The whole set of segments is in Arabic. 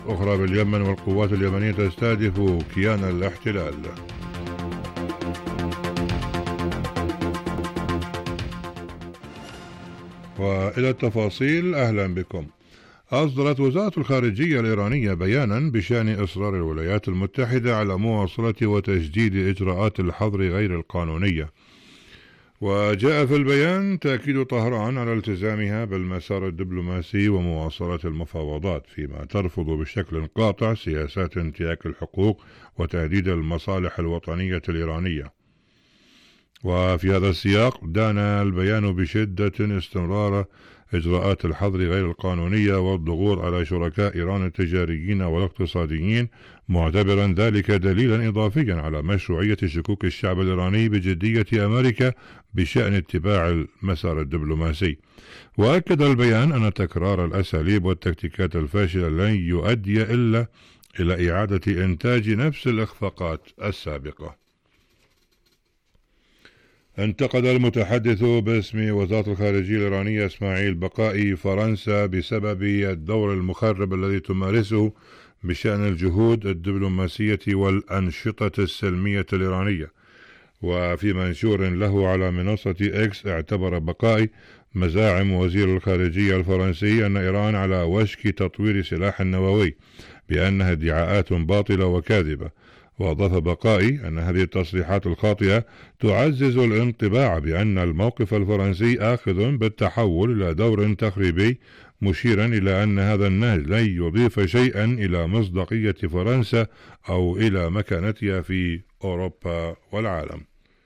أخرى باليمن والقوات اليمنية تستهدف كيان الاحتلال. وإلى التفاصيل، أهلا بكم. أصدرت وزارة الخارجية الإيرانية بيانا بشأن إصرار الولايات المتحدة على مواصلة وتجديد إجراءات الحظر غير القانونية، وجاء في البيان تأكيد طهران على التزامها بالمسار الدبلوماسي ومواصلة المفاوضات، فيما ترفض بشكل قاطع سياسات انتهاك الحقوق وتهديد المصالح الوطنية الإيرانية. وفي هذا السياق دان البيان بشدة استمرار إجراءات الحظر غير القانونية والضغوط على شركاء إيران التجاريين والاقتصاديين، معتبرا ذلك دليلا إضافيا على مشروعية شكوك الشعب الإيراني بجدية أمريكا بشأن اتباع المسار الدبلوماسي. وأكد البيان أن تكرار الأساليب والتكتيكات الفاشلة لن يؤدي إلا إلى إعادة إنتاج نفس الإخفاقات السابقة. انتقد المتحدث باسم وزارة الخارجية الإيرانية إسماعيل بقائي فرنسا بسبب الدور المخرب الذي تمارسه بشأن الجهود الدبلوماسية والأنشطة السلمية الإيرانية. وفي منشور له على منصة إكس، اعتبر بقائي مزاعم وزير الخارجية الفرنسي أن إيران على وشك تطوير سلاح نووي بأنها ادعاءات باطلة وكاذبة. وأضاف بقائي أن هذه التصريحات الخاطئة تعزز الانطباع بأن الموقف الفرنسي آخذ بالتحول إلى دور تخريبي، مشيرا إلى أن هذا النهج لن يضيف شيئا إلى مصداقية فرنسا أو إلى مكانتها في أوروبا والعالم.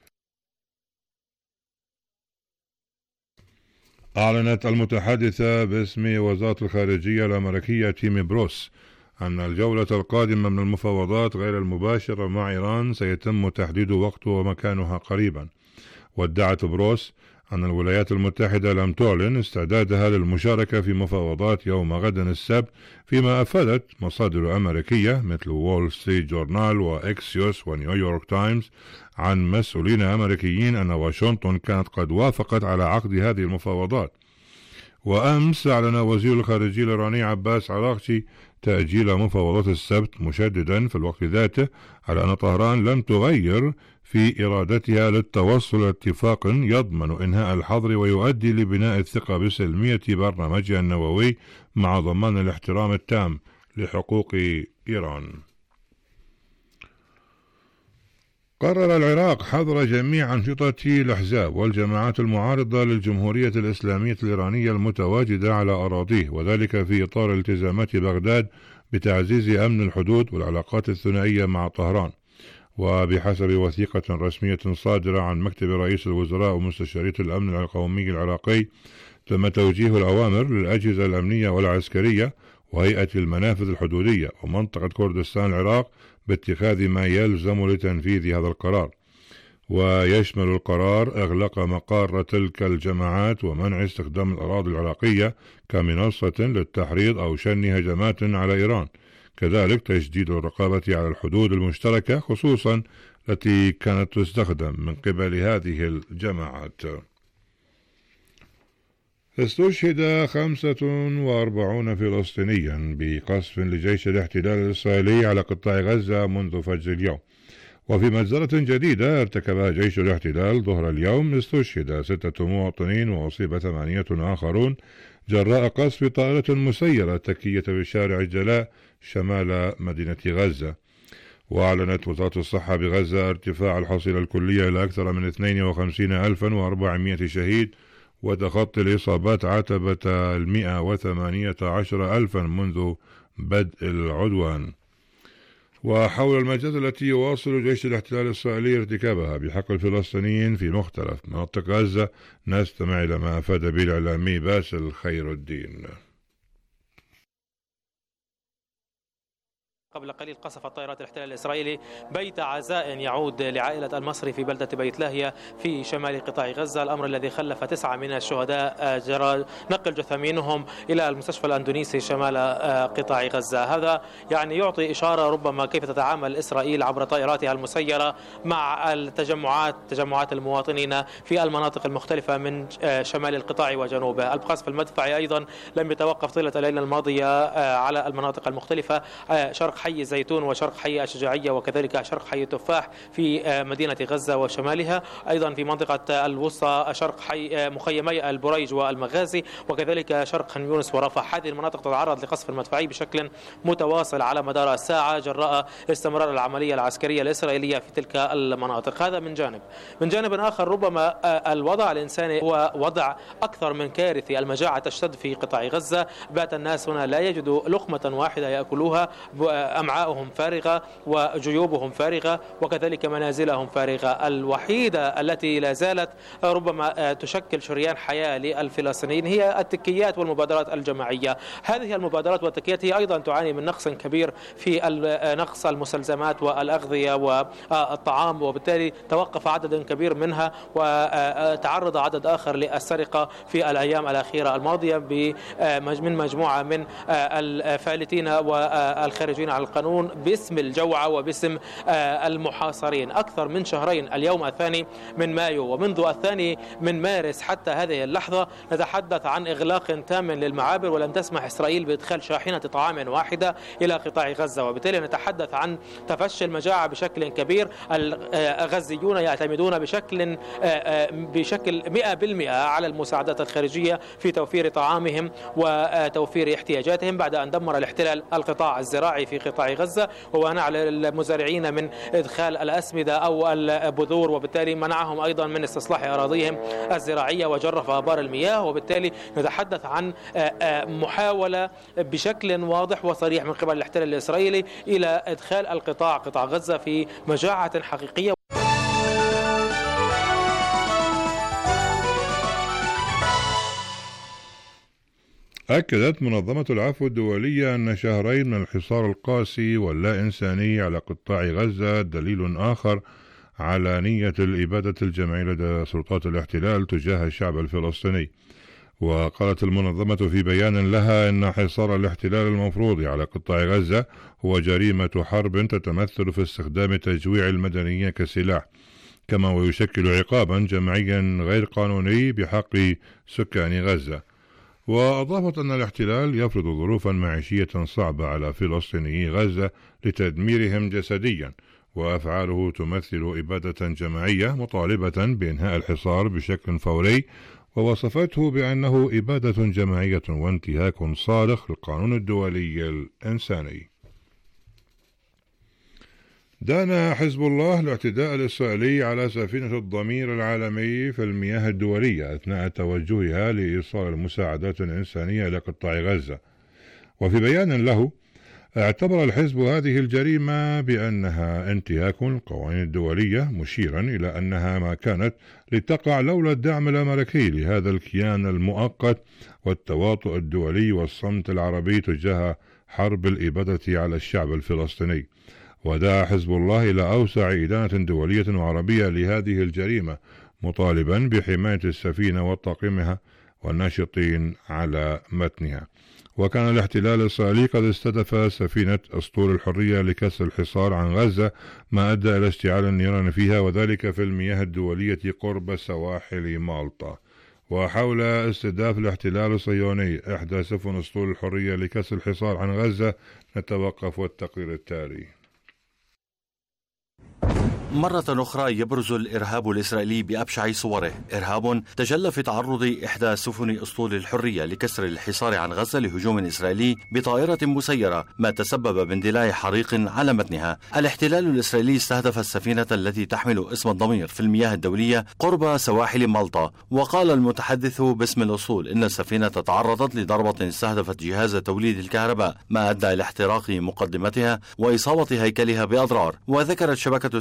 أعلنت المتحدثة باسم وزارة الخارجية الأمريكية تيمي بروس أن الجولة القادمة من المفاوضات غير المباشرة مع إيران سيتم تحديد وقت ومكانها قريبا. وادعت بروس أن الولايات المتحدة لم تعلن استعدادها للمشاركة في مفاوضات يوم غد السبت، فيما أفادت مصادر أمريكية مثل وول ستريت جورنال وإكسيوس ونيويورك تايمز عن مسؤولين أمريكيين أن واشنطن كانت قد وافقت على عقد هذه المفاوضات. وأمس أعلن وزير الخارجية الإيراني عباس عراقچي تأجيل مفاوضات السبت، مشددا في الوقت ذاته على أن طهران لم تغير في إرادتها للتوصل لاتفاق يضمن إنهاء الحظر ويؤدي لبناء الثقة بسلمية برنامجها النووي مع ضمان الاحترام التام لحقوق إيران. قرر العراق حظر جميع أنشطة الأحزاب والجماعات المعارضة للجمهورية الإسلامية الإيرانية المتواجدة على أراضيه، وذلك في إطار التزامات بغداد بتعزيز أمن الحدود والعلاقات الثنائية مع طهران. وبحسب وثيقة رسمية صادرة عن مكتب رئيس الوزراء ومستشارية الأمن القومي العراقي، تم توجيه الأوامر للأجهزة الأمنية والعسكرية وهيئة المنافذ الحدودية ومنطقة كردستان العراق باتخاذ ما يلزم لتنفيذ هذا القرار. ويشمل القرار إغلاق مقار تلك الجماعات ومنع استخدام الأراضي العراقية كمنصة للتحريض أو شن هجمات على إيران، كذلك تشديد الرقابة على الحدود المشتركة خصوصا التي كانت تستخدم من قبل هذه الجماعات. استشهد 45 فلسطينيا بقصف لجيش الاحتلال الإسرائيلي على قطاع غزة منذ فجر اليوم. وفي مجزرة جديدة ارتكبها جيش الاحتلال ظهر اليوم، استشهد 6 مواطنين وأصيب 8 آخرون جراء قصف طائرة مسيرة تكية بشارع الجلاء شمال مدينة غزة. وأعلنت وزارة الصحة بغزة ارتفاع الحصيلة الكلية إلى أكثر من 52,400 شهيد، وتخطي الإصابات عتبة 118,000 منذ بدء العدوان. وحول المجازر التي يواصل جيش الاحتلال الإسرائيلي ارتكابها بحق الفلسطينيين في مختلف مناطق غزة، نستمع إلى ما أفاد به الإعلامي باسل خير الدين. قبل قليل قصفت طائرات الاحتلال الإسرائيلي بيت عزاء يعود لعائلة المصري في بلدة بيت لاهيا في شمال قطاع غزة، الأمر الذي خلف 9 من الشهداء جرى نقل جثامينهم إلى المستشفى الأندونيسي شمال قطاع غزة. هذا يعني يعطي إشارة ربما كيف تتعامل إسرائيل عبر طائراتها المسيرة مع تجمعات المواطنين في المناطق المختلفة من شمال القطاع وجنوبه. القصف المدفعي أيضا لم يتوقف طيلة الليلة الماضية على المناطق المختلفة، شرق حي الزيتون وشرق حي الشجاعية وكذلك شرق حي التفاح في مدينة غزة وشمالها، أيضا في منطقة الوسطى شرق حي مخيمي البريج والمغازي وكذلك شرق خان يونس ورفح. هذه المناطق تتعرض لقصف المدفعي بشكل متواصل على مدار الساعة جراء استمرار العملية العسكرية الإسرائيلية في تلك المناطق. هذا من جانب آخر ربما الوضع الإنساني هو وضع أكثر من كارثي. المجاعة تشتد في قطاع غزة، بات الناس هنا لا يجدوا لقمة واحدة يأكلوها، أمعاؤهم فارغة وجيوبهم فارغة وكذلك منازلهم فارغة. الوحيدة التي لا زالت ربما تشكل شريان حياة للفلسطينيين هي التكيات والمبادرات الجماعية. هذه المبادرات والتكيات هي أيضا تعاني من نقص كبير في نقص المستلزمات والأغذية والطعام، وبالتالي توقف عدد كبير منها وتعرض عدد آخر للسرقة في الأيام الأخيرة الماضية من مجموعة من الفالتين والخارجين على القانون باسم الجوعة وباسم المحاصرين. أكثر من شهرين، اليوم 2 من مايو ومنذ 2 من مارس حتى هذه اللحظة نتحدث عن إغلاق تام للمعابر، ولم تسمح إسرائيل بإدخال شاحنة طعام واحدة إلى قطاع غزة، وبالتالي نتحدث عن تفشي المجاعة بشكل كبير. الغزيون يعتمدون بشكل 100% على المساعدات الخارجية في توفير طعامهم وتوفير احتياجاتهم بعد أن دمر الاحتلال القطاع الزراعي في قطاع غزة ومنع على المزارعين من إدخال الأسمدة أو البذور، وبالتالي منعهم أيضا من استصلاح أراضيهم الزراعية وجرف آبار المياه. وبالتالي نتحدث عن محاولة بشكل واضح وصريح من قبل الاحتلال الإسرائيلي إلى إدخال قطاع غزة في مجاعة حقيقية. أكدت منظمة العفو الدولية أن شهرين من الحصار القاسي واللا إنساني على قطاع غزة دليل آخر على نية الإبادة الجماعية لدى سلطات الاحتلال تجاه الشعب الفلسطيني. وقالت المنظمة في بيان لها أن حصار الاحتلال المفروض على قطاع غزة هو جريمة حرب تتمثل في استخدام تجويع المدنيين كسلاح، كما ويشكل عقابا جماعيا غير قانوني بحق سكان غزة. وأضافت أن الاحتلال يفرض ظروفا معيشية صعبة على فلسطينيي غزة لتدميرهم جسديا، وأفعاله تمثل إبادة جماعية مطالبة بإنهاء الحصار بشكل فوري، ووصفته بأنه إبادة جماعية وانتهاك صارخ للقانون الدولي الإنساني. دان حزب الله الاعتداء الإسرائيلي على سفينة الضمير العالمي في المياه الدولية أثناء توجهها لإيصال المساعدات الإنسانية إلى قطاع غزة. وفي بيان له اعتبر الحزب هذه الجريمة بأنها انتهاك القوانين الدولية، مشيرا إلى أنها ما كانت لتقع لولا الدعم الأمريكي لهذا الكيان المؤقت والتواطؤ الدولي والصمت العربي تجاه حرب الإبادة على الشعب الفلسطيني. ودعا حزب الله إلى أوسع إدانة دولية وعربية لهذه الجريمة، مطالبا بحماية السفينة وطاقمها والناشطين على متنها. وكان الاحتلال الإسرائيلي قد استهدف سفينة أسطول الحرية لكسر الحصار عن غزة، ما أدى إلى اشتعال النيران فيها، وذلك في المياه الدولية قرب سواحل مالطا. وحول استهداف الاحتلال الصهيوني إحدى سفن أسطول الحرية لكسر الحصار عن غزة نتوقف والتقرير التالي. مرة أخرى يبرز الإرهاب الإسرائيلي بأبشع صوره، إرهاب تجلى في تعرض إحدى سفن أسطول الحرية لكسر الحصار عن غزة لهجوم إسرائيلي بطائرة مسيرة، ما تسبب باندلاع حريق على متنها. الاحتلال الإسرائيلي استهدف السفينة التي تحمل اسم الضمير في المياه الدولية قرب سواحل مالطا. وقال المتحدث باسم الأسطول إن السفينة تعرضت لضربة استهدفت جهاز توليد الكهرباء، ما أدى إلى احتراق مقدمتها وإصابة هيكلها بأضرار. وذكرت شبكة CNN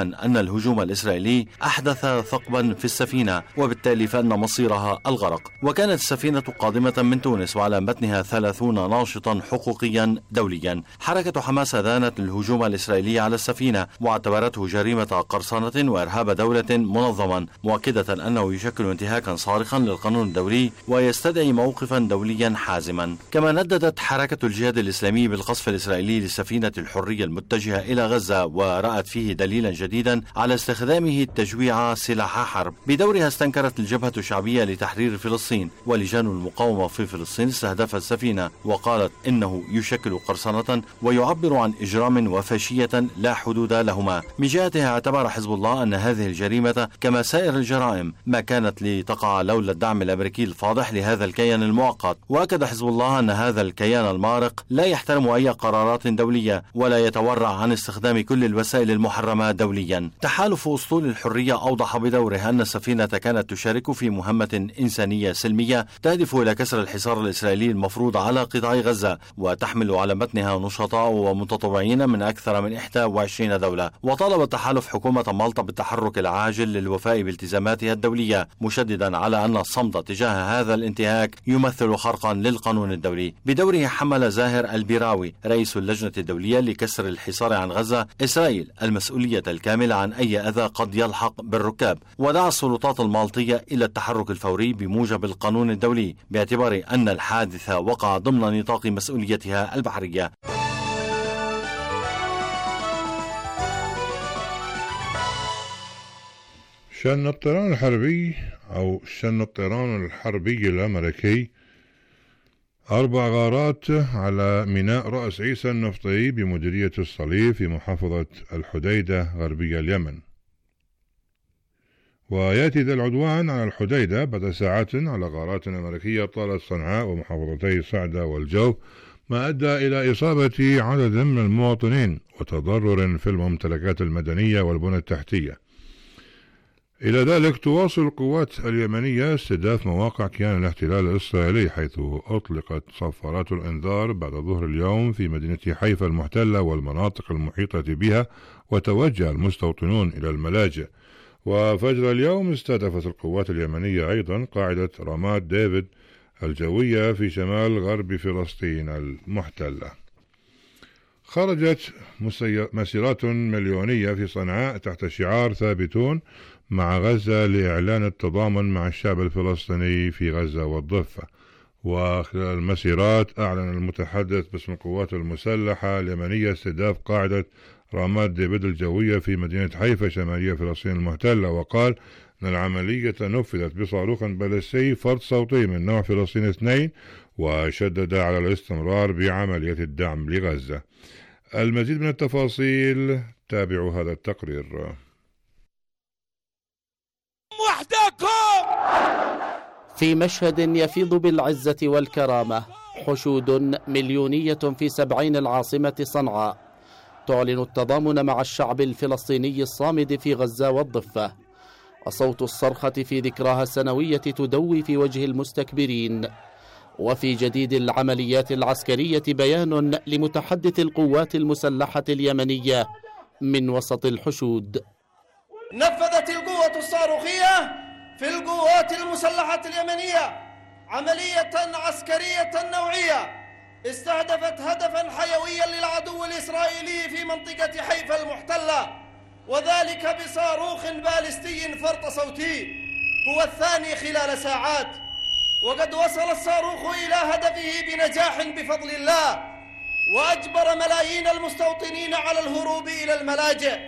أن الهجوم الإسرائيلي أحدث ثقبا في السفينة، وبالتالي فإن مصيرها الغرق. وكانت السفينة قادمة من تونس وعلى متنها 30 ناشطا حقوقيا دوليا. حركة حماس أدانت الهجوم الإسرائيلي على السفينة واعتبرته جريمة قرصنة وإرهاب دولة منظما، مؤكدة أنه يشكل انتهاكا صارخا للقانون الدولي ويستدعي موقفا دوليا حازما. كما نددت حركة الجهاد الإسلامي بالقصف الإسرائيلي للسفينة الحرية المتجهة إلى غزة، ورأت فيه دليلا جديدا على استخدامه تجويع سلاح حرب. بدورها استنكرت الجبهة الشعبية لتحرير فلسطين ولجان المقاومة في فلسطين استهداف السفينة، وقالت إنه يشكل قرصنة ويعبر عن إجرام وفاشية لا حدود لهما. من جهتها اعتبر حزب الله أن هذه الجريمة كما سائر الجرائم ما كانت لتقع لولا الدعم الأمريكي الفاضح لهذا الكيان المؤقت. وأكد حزب الله أن هذا الكيان المارق لا يحترم أي قرارات دولية ولا يتورع عن استخدام كل الوسائل المحرمة دوليا. تحالف أسطول الحرية أوضح بدوره أن السفينة كانت تشارك في مهمة إنسانية سلمية تهدف إلى كسر الحصار الإسرائيلي المفروض على قطاع غزة، وتحمل على متنها نشطاء ومتطوعين من أكثر من 21 دولة. وطالب التحالف حكومة مالطا بالتحرك العاجل للوفاء بالتزاماتها الدولية، مشددا على أن الصمت تجاه هذا الانتهاك يمثل خرقا للقانون الدولي. بدوره حمل زاهر البيراوي رئيس اللجنة الدولية لكسر الحصار عن غزة إسرائيل المسؤولية الكاملة عن أي أذى قد يلحق بالركاب، ودعا السلطات المالطية إلى التحرك الفوري بموجب القانون الدولي باعتبار أن الحادث وقع ضمن نطاق مسؤوليتها البحرية. شن الطيران الحربي أو شن الطيران الحربي الأمريكي 4 غارات على ميناء رأس عيسى النفطي بمديرية الصليب في محافظة الحديدة غربي اليمن. ويأتي ذا العدوان على الحديدة بعد ساعات على غارات أمريكية طالت صنعاء ومحافظتي صعدة والجوف، ما أدى إلى إصابة عدد من المواطنين وتضرر في الممتلكات المدنية والبنى التحتية. إلى ذلك تواصل القوات اليمنية استهداف مواقع كيان الاحتلال الإسرائيلي، حيث أطلقت صفارات الإنذار بعد ظهر اليوم في مدينة حيفا المحتلة والمناطق المحيطة بها، وتوجه المستوطنون إلى الملاجئ. وفجر اليوم استهدفت القوات اليمنية أيضا قاعدة رامات ديفيد الجوية في شمال غرب فلسطين المحتلة. خرجت مسيرات مليونية في صنعاء تحت شعار ثابتون مع غزة لإعلان التضامن مع الشعب الفلسطيني في غزة والضفة. وخلال المسيرات أعلن المتحدث باسم القوات المسلحة اليمنية استهداف قاعدة رامات ديفيد الجوية في مدينة حيفا شمالية فلسطين المحتلة، وقال أن العملية نفذت بصاروخ باليستي فرد صوتي من نوع فلسطين 2، وشدد على الاستمرار بعملية الدعم لغزة. المزيد من التفاصيل تابعوا هذا التقرير. وحدكم في مشهد يفيض بالعزة والكرامة، حشود مليونية في 70 العاصمة صنعاء تعلن التضامن مع الشعب الفلسطيني الصامد في غزة والضفة، وصوت الصرخة في ذكراها السنوية تدوي في وجه المستكبرين. وفي جديد العمليات العسكرية بيان لمتحدث القوات المسلحة اليمنية من وسط الحشود. نفذت القوة الصاروخية في القوات المسلحة اليمنية عملية عسكرية نوعية استهدفت هدفا حيويا للعدو الإسرائيلي في منطقة حيفا المحتلة، وذلك بصاروخ باليستي فرط صوتي هو الثاني خلال ساعات. وقد وصل الصاروخ إلى هدفه بنجاح بفضل الله، وأجبر ملايين المستوطنين على الهروب إلى الملاجئ.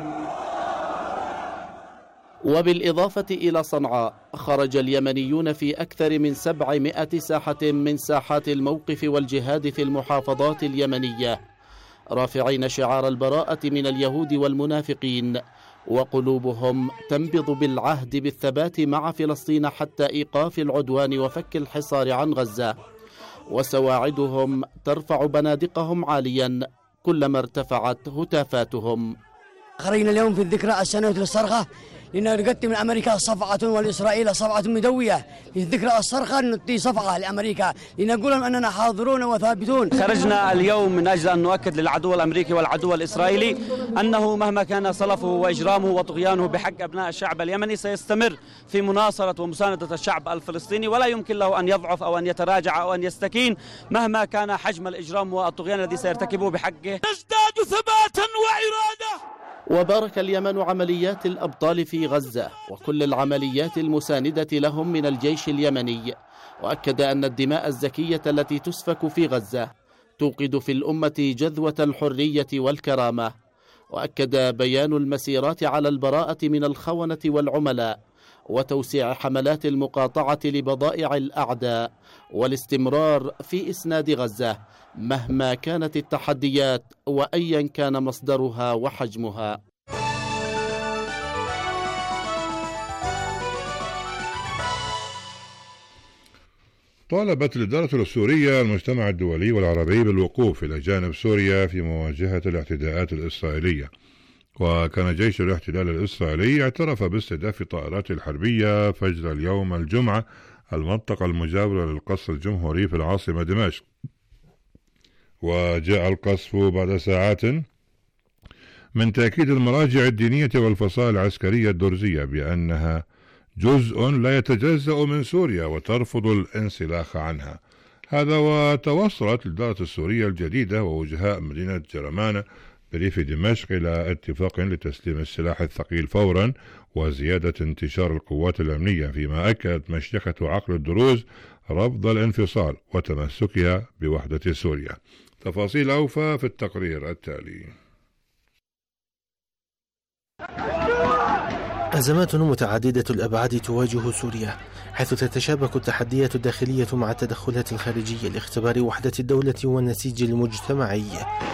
وبالإضافة إلى صنعاء، خرج اليمنيون في أكثر من 700 ساحة من ساحات الموقف والجهاد في المحافظات اليمنية، رافعين شعار البراءة من اليهود والمنافقين، وقلوبهم تنبض بالعهد بالثبات مع فلسطين حتى إيقاف العدوان وفك الحصار عن غزة، وسواعدهم ترفع بنادقهم عاليا كلما ارتفعت هتافاتهم. خرجنا اليوم في الذكرى السنوية للصرخة لنقدم لأمريكا صفعة والإسرائيل صفعة مدوية. في ذكرى الصرخة نعطي صفعة لأمريكا لنقول لهم أننا حاضرون وثابتون. خرجنا اليوم من أجل أن نؤكد للعدو الأمريكي والعدو الإسرائيلي أنه مهما كان صلفه وإجرامه وطغيانه بحق أبناء الشعب اليمني سيستمر في مناصرة ومساندة الشعب الفلسطيني، ولا يمكن له أن يضعف أو أن يتراجع أو أن يستكين مهما كان حجم الإجرام والطغيان الذي سيرتكبه بحقه. نزداد ثباتا وإرادة. وبارك اليمن عمليات الأبطال في غزة وكل العمليات المساندة لهم من الجيش اليمني، وأكد أن الدماء الزكية التي تسفك في غزة توقد في الأمة جذوة الحرية والكرامة. وأكد بيان المسيرات على البراءة من الخونة والعملاء وتوسيع حملات المقاطعة لبضائع الأعداء والاستمرار في إسناد غزة مهما كانت التحديات وأيا كان مصدرها وحجمها. طالبت الإدارة السورية المجتمع الدولي والعربي بالوقوف إلى جانب سوريا في مواجهة الاعتداءات الإسرائيلية. وكان جيش الاحتلال الإسرائيلي اعترف باستهداف طائراته الحربية فجر اليوم الجمعة المنطقة المجاورة للقصر الجمهوري في العاصمة دمشق. وجاء القصف بعد ساعات من تأكيد المراجع الدينية والفصائل العسكرية الدرزية بأنها جزء لا يتجزأ من سوريا وترفض الانسلاخ عنها. هذا وتوصلت الإدارة السورية الجديدة ووجهاء مدينة جرمانة بريف دمشق إلى اتفاق لتسليم السلاح الثقيل فورا وزيادة انتشار القوات الأمنية، فيما أكد مشيخة عقل الدروز رفض الانفصال وتمسكها بوحدة سوريا. تفاصيل أوفى في التقرير التالي. أزمات متعددة الأبعاد تواجه سوريا، حيث تتشابك التحديات الداخلية مع التدخلات الخارجية لاختبار وحدة الدولة والنسيج المجتمعي.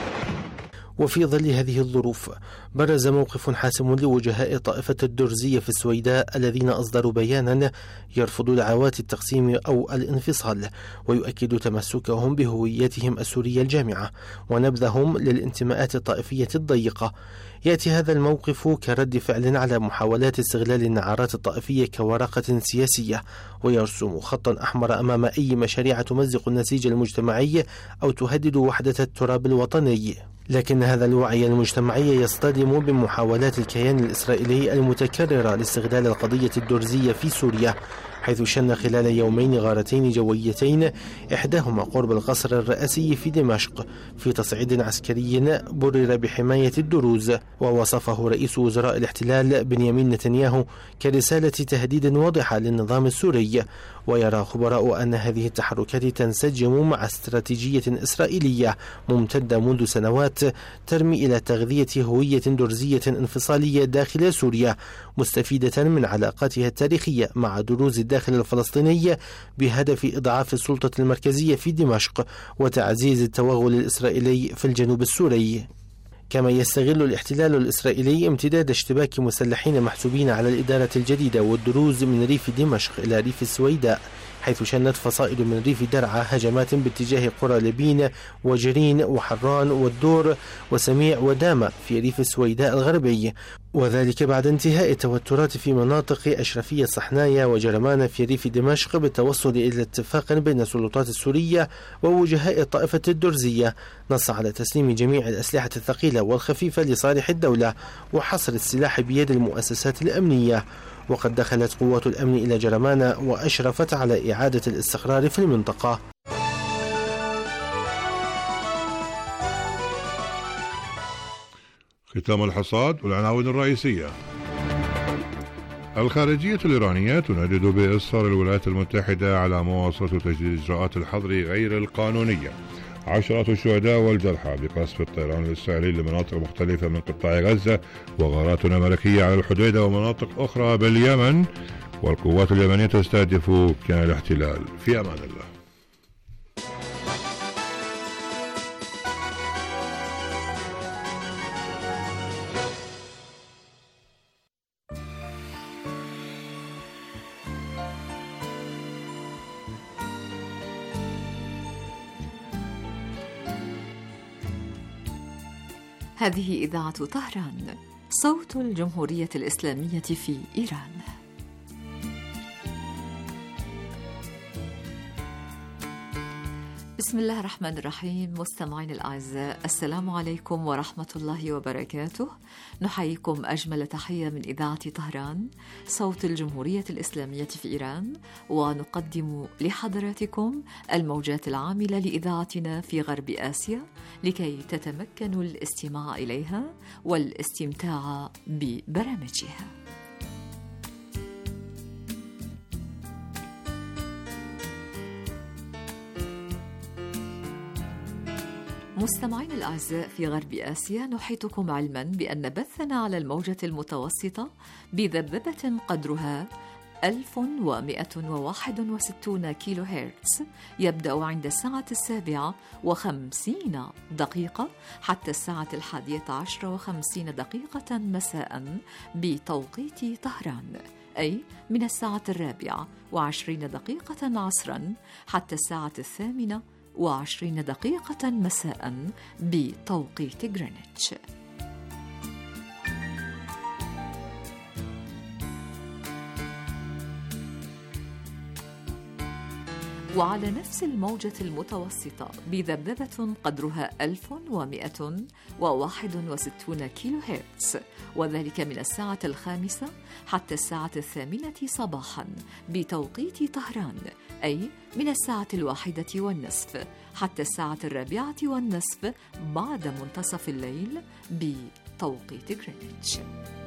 وفي ظل هذه الظروف برز موقف حاسم لوجهاء طائفة الدرزية في السويداء الذين أصدروا بيانا يرفض دعوات التقسيم أو الانفصال، ويؤكد تمسكهم بهويتهم السورية الجامعة ونبذهم للانتماءات الطائفية الضيقة. يأتي هذا الموقف كرد فعل على محاولات استغلال النعرات الطائفية كورقة سياسية، ويرسم خطا أحمر أمام أي مشاريع تمزق النسيج المجتمعي أو تهدد وحدة التراب الوطني. لكن هذا الوعي المجتمعي يصطدم بمحاولات الكيان الإسرائيلي المتكررة لاستغلال القضية الدرزية في سوريا، حيث شن خلال يومين غارتين جويتين إحداهما قرب القصر الرئاسي في دمشق في تصعيد عسكري برر بحماية الدروز، ووصفه رئيس وزراء الاحتلال بنيامين نتنياهو كرسالة تهديد واضحة للنظام السوري. ويرى خبراء أن هذه التحركات تنسجم مع استراتيجية إسرائيلية ممتدة منذ سنوات ترمي إلى تغذية هوية درزية انفصالية داخل سوريا، مستفيدة من علاقاتها التاريخية مع دروز الداخل الفلسطيني بهدف إضعاف السلطة المركزية في دمشق وتعزيز التوغل الإسرائيلي في الجنوب السوري. كما يستغل الاحتلال الإسرائيلي امتداد اشتباك مسلحين محسوبين على الإدارة الجديدة والدروز من ريف دمشق إلى ريف السويداء، حيث شنت فصائل من ريف درعا هجمات باتجاه قرى لبين وجرين وحران والدور وسميع ودامة في ريف السويداء الغربي، وذلك بعد انتهاء التوترات في مناطق أشرفية صحنايا وجرمان في ريف دمشق بالتوصل إلى اتفاق بين السلطات السورية ووجهاء الطائفة الدرزية نص على تسليم جميع الأسلحة الثقيلة والخفيفة لصالح الدولة وحصر السلاح بيد المؤسسات الأمنية. وقد دخلت قوات الأمن إلى جرمان وأشرفت على إعادة الاستقرار في المنطقة. ختام الحصاد والعناوين الرئيسية. الخارجية الإيرانية تندد بإصرار الولايات المتحدة على مواصلة تجديد إجراءات الحظر غير القانونية. عشرات الشهداء والجرحى بقصف الطيران الإسرائيلي لمناطق مختلفة من قطاع غزة، وغارات أمريكية على الحديدة ومناطق أخرى باليمن، والقوات اليمنية تستهدف كيان الاحتلال. في أمان الله. هذه إذاعة طهران. صوت الجمهورية الإسلامية في إيران. بسم الله الرحمن الرحيم. مستمعين الأعزاء، السلام عليكم ورحمة الله وبركاته. نحييكم أجمل تحية من إذاعة طهران صوت الجمهورية الإسلامية في إيران، ونقدم لحضراتكم الموجات العاملة لإذاعتنا في غرب آسيا لكي تتمكنوا الاستماع إليها والاستمتاع ببرامجها. مستمعين الأعزاء، في غرب آسيا نحيطكم علما بأن بثنا على الموجة المتوسطة بذبذبة قدرها 1161 كيلو هرتز يبدأ عند الساعة 7:50 حتى الساعة 11:50 مساء بتوقيت طهران، أي من الساعة 4:20 عصرا حتى الساعة 8:20 مساء بتوقيت غرينتش. وعلى نفس الموجة المتوسطة بذبذبة قدرها 1161 كيلو هرتز، وذلك من الساعة 5 حتى الساعة 8 صباحا بتوقيت طهران، أي من الساعة 1:30 حتى الساعة 4:30 بعد منتصف الليل بتوقيت غرينتش.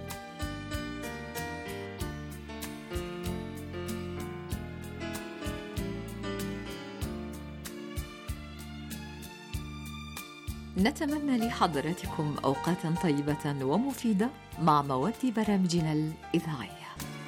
نتمنى لحضراتكم أوقاتا طيبة ومفيدة مع مواد برامجنا الإذاعية.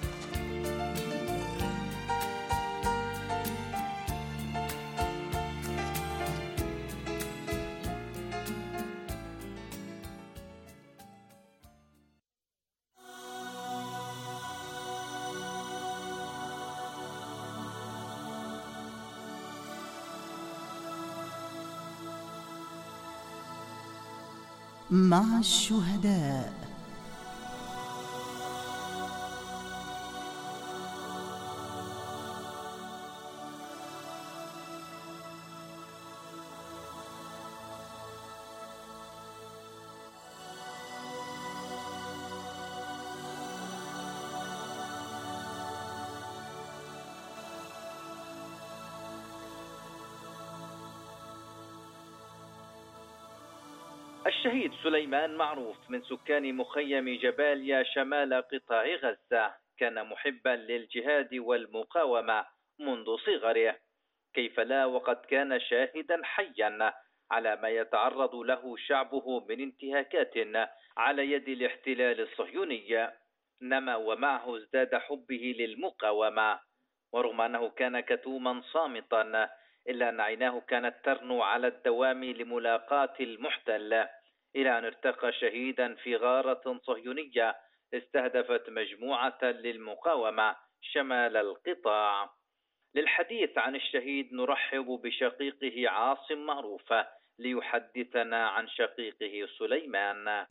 مع الشهداء. الشهيد سليمان معروف من سكان مخيم جباليا شمال قطاع غزة، كان محبا للجهاد والمقاومة منذ صغره، كيف لا وقد كان شاهدا حيا على ما يتعرض له شعبه من انتهاكات على يد الاحتلال الصهيوني. نما ومعه ازداد حبه للمقاومة، ورغم أنه كان كتوما صامتا إلا أن عيناه كانت ترنو على الدوام لملاقاة المحتل، إلى أن ارتقى شهيدا في غارة صهيونية استهدفت مجموعة للمقاومة شمال القطاع. للحديث عن الشهيد نرحب بشقيقه عاصم معروف ليحدثنا عن شقيقه سليمان.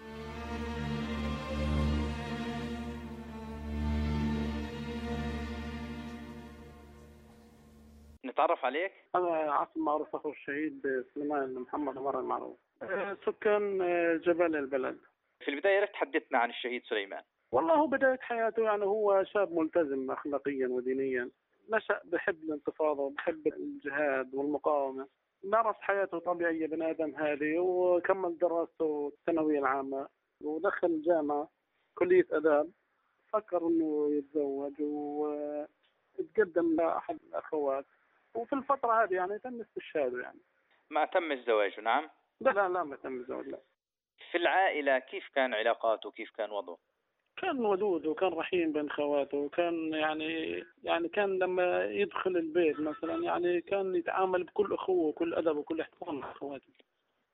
نتعرف عليك؟ أنا عاصم معروف، أخو الشهيد سليمان محمد عمر المعروف، سكان جبال البلد. في البداية يا ريت تحدثنا عن الشهيد سليمان. والله هو بداية حياته يعني هو شاب ملتزم أخلاقيا ودينيا، نشأ بحب الانتفاضة وبحب الجهاد والمقاومة، مارس حياته طبيعية بني آدم هادي، وكمل دراسته الثانوية العامة ودخل الجامعة كلية آداب، فكر إنه يتزوج وتقدم لأحد الأخوات، وفي الفترة هذه يعني تم استشهاده. يعني ما تم الزواج؟ نعم. لا ما تم الزواج. لا. في العائلة كيف كان علاقاته؟ كيف كان وضعه؟ كان ودود وكان رحيم بين اخواته، وكان يعني كان لما يدخل البيت مثلا يعني كان يتعامل بكل اخوه وكل ادب وكل احترام مع اخواته.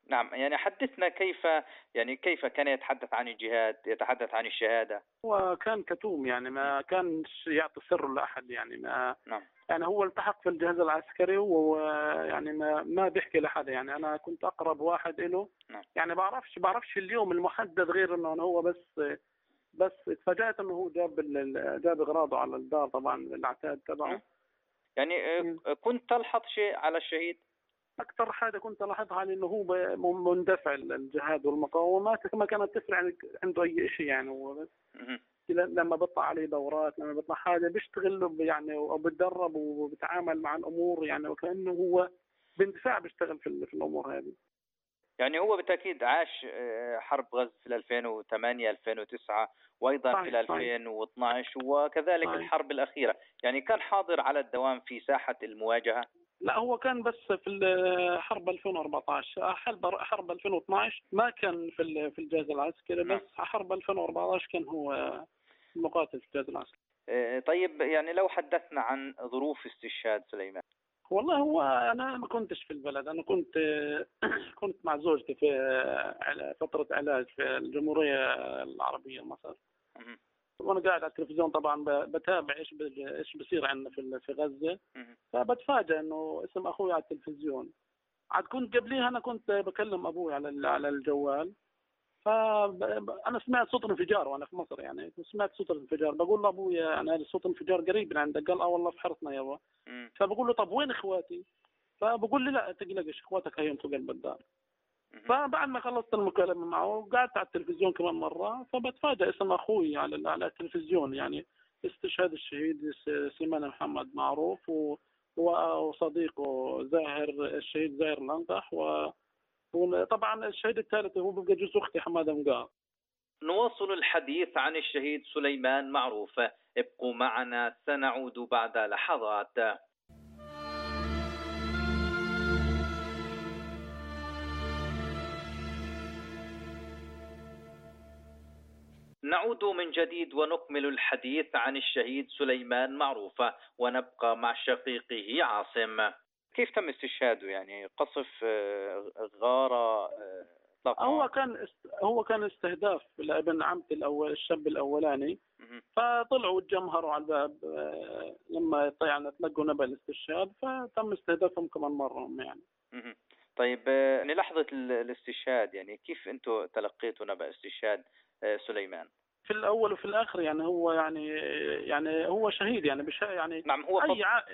نعم، يعني حدثنا كيف كان يتحدث عن الجهاد، يتحدث عن الشهادة. هو كان كتوم، يعني ما كانش يعطي سر لأحد، يعني ما نعم. يعني هو التحق في الجهاز العسكري ويعني ما بيحكي لحد. يعني أنا كنت أقرب واحد له. نعم. يعني بعرفش اليوم المحدد، غير إنه هو بس اتفاجأت إنه هو جاب أغراضه على الدار، طبعا العتاد تبعه. نعم. يعني كنت تلحظ شيء على الشهيد؟ أكثر حاجة كنت ألاحظها عليه إنه هو مندفع الجهاد والمقاومة، ما كانت تفرق عنده أي شيء. يعني هو بس لما بيطلع عليه دورات، لما بيطلع حاجة بيشتغل يعني، أو بتدرب وبتعامل مع الأمور، يعني وكأنه هو باندفاع بيشتغل في الأمور هذه. يعني هو بالتأكيد عاش حرب غزة في 2008 2009 وأيضا صحيح. في 2012 وكذلك صحيح. الحرب الأخيرة، يعني كان حاضر على الدوام في ساحة المواجهة. لا، هو كان بس في حرب 2014. حرب 2012 ما كان في الجهاز العسكري، بس حرب 2014 كان هو مقاتل في الجهاز العسكري. طيب، يعني لو حدثنا عن ظروف استشهاد سليمان. والله هو أنا ما كنتش في البلد، أنا كنت مع زوجتي في فترة علاج في الجمهورية العربية مصر. وأنا قاعد على التلفزيون طبعا بتابع إيش بصير عندنا في غزة. فبتفاجأ إنه اسم أخوي على التلفزيون. عاد كنت قبليها أنا كنت بكلم أبوي على الجوال، فأنا سمعت صوت انفجار وأنا في مصر. يعني سمعت صوت انفجار، بقول له أبويا أنا صوت انفجار قريب من عندك. قال والله في حرصنا يابا. فبقول له طب وين إخواتي؟ فبقول لي لا تقلقش، إخواتك هيهم في قلب الدار. فبعد ما خلصت المكالمة معه قعدت على التلفزيون كمان مرة، فبتفاجأ اسم أخوي على التلفزيون. يعني استشهاد الشهيد سليمان محمد معروف وصديقه الشهيد زاهر الأنقح، وطبعا الشهيد الثالث هو بيبقى جوز أختي حمادة مقار. نواصل الحديث عن الشهيد سليمان معروف، ابقوا معنا سنعود بعد لحظات. نعود من جديد ونكمل الحديث عن الشهيد سليمان معروف، ونبقى مع شقيقه عاصم. كيف تم استشهاده؟ يعني قصف، غارة، هو كان استهداف لابن عمتي الشاب الاولاني. فطلعوا وتجمهروا على الباب لما يعني تلقوا نبأ الاستشهاد، فتم استهدافهم كمان مرة يعني. طيب، لحظة الاستشهاد يعني كيف انتم تلقيتوا نبأ استشهاد سليمان؟ في الاول وفي الاخر يعني هو يعني هو شهيد يعني نعم، هو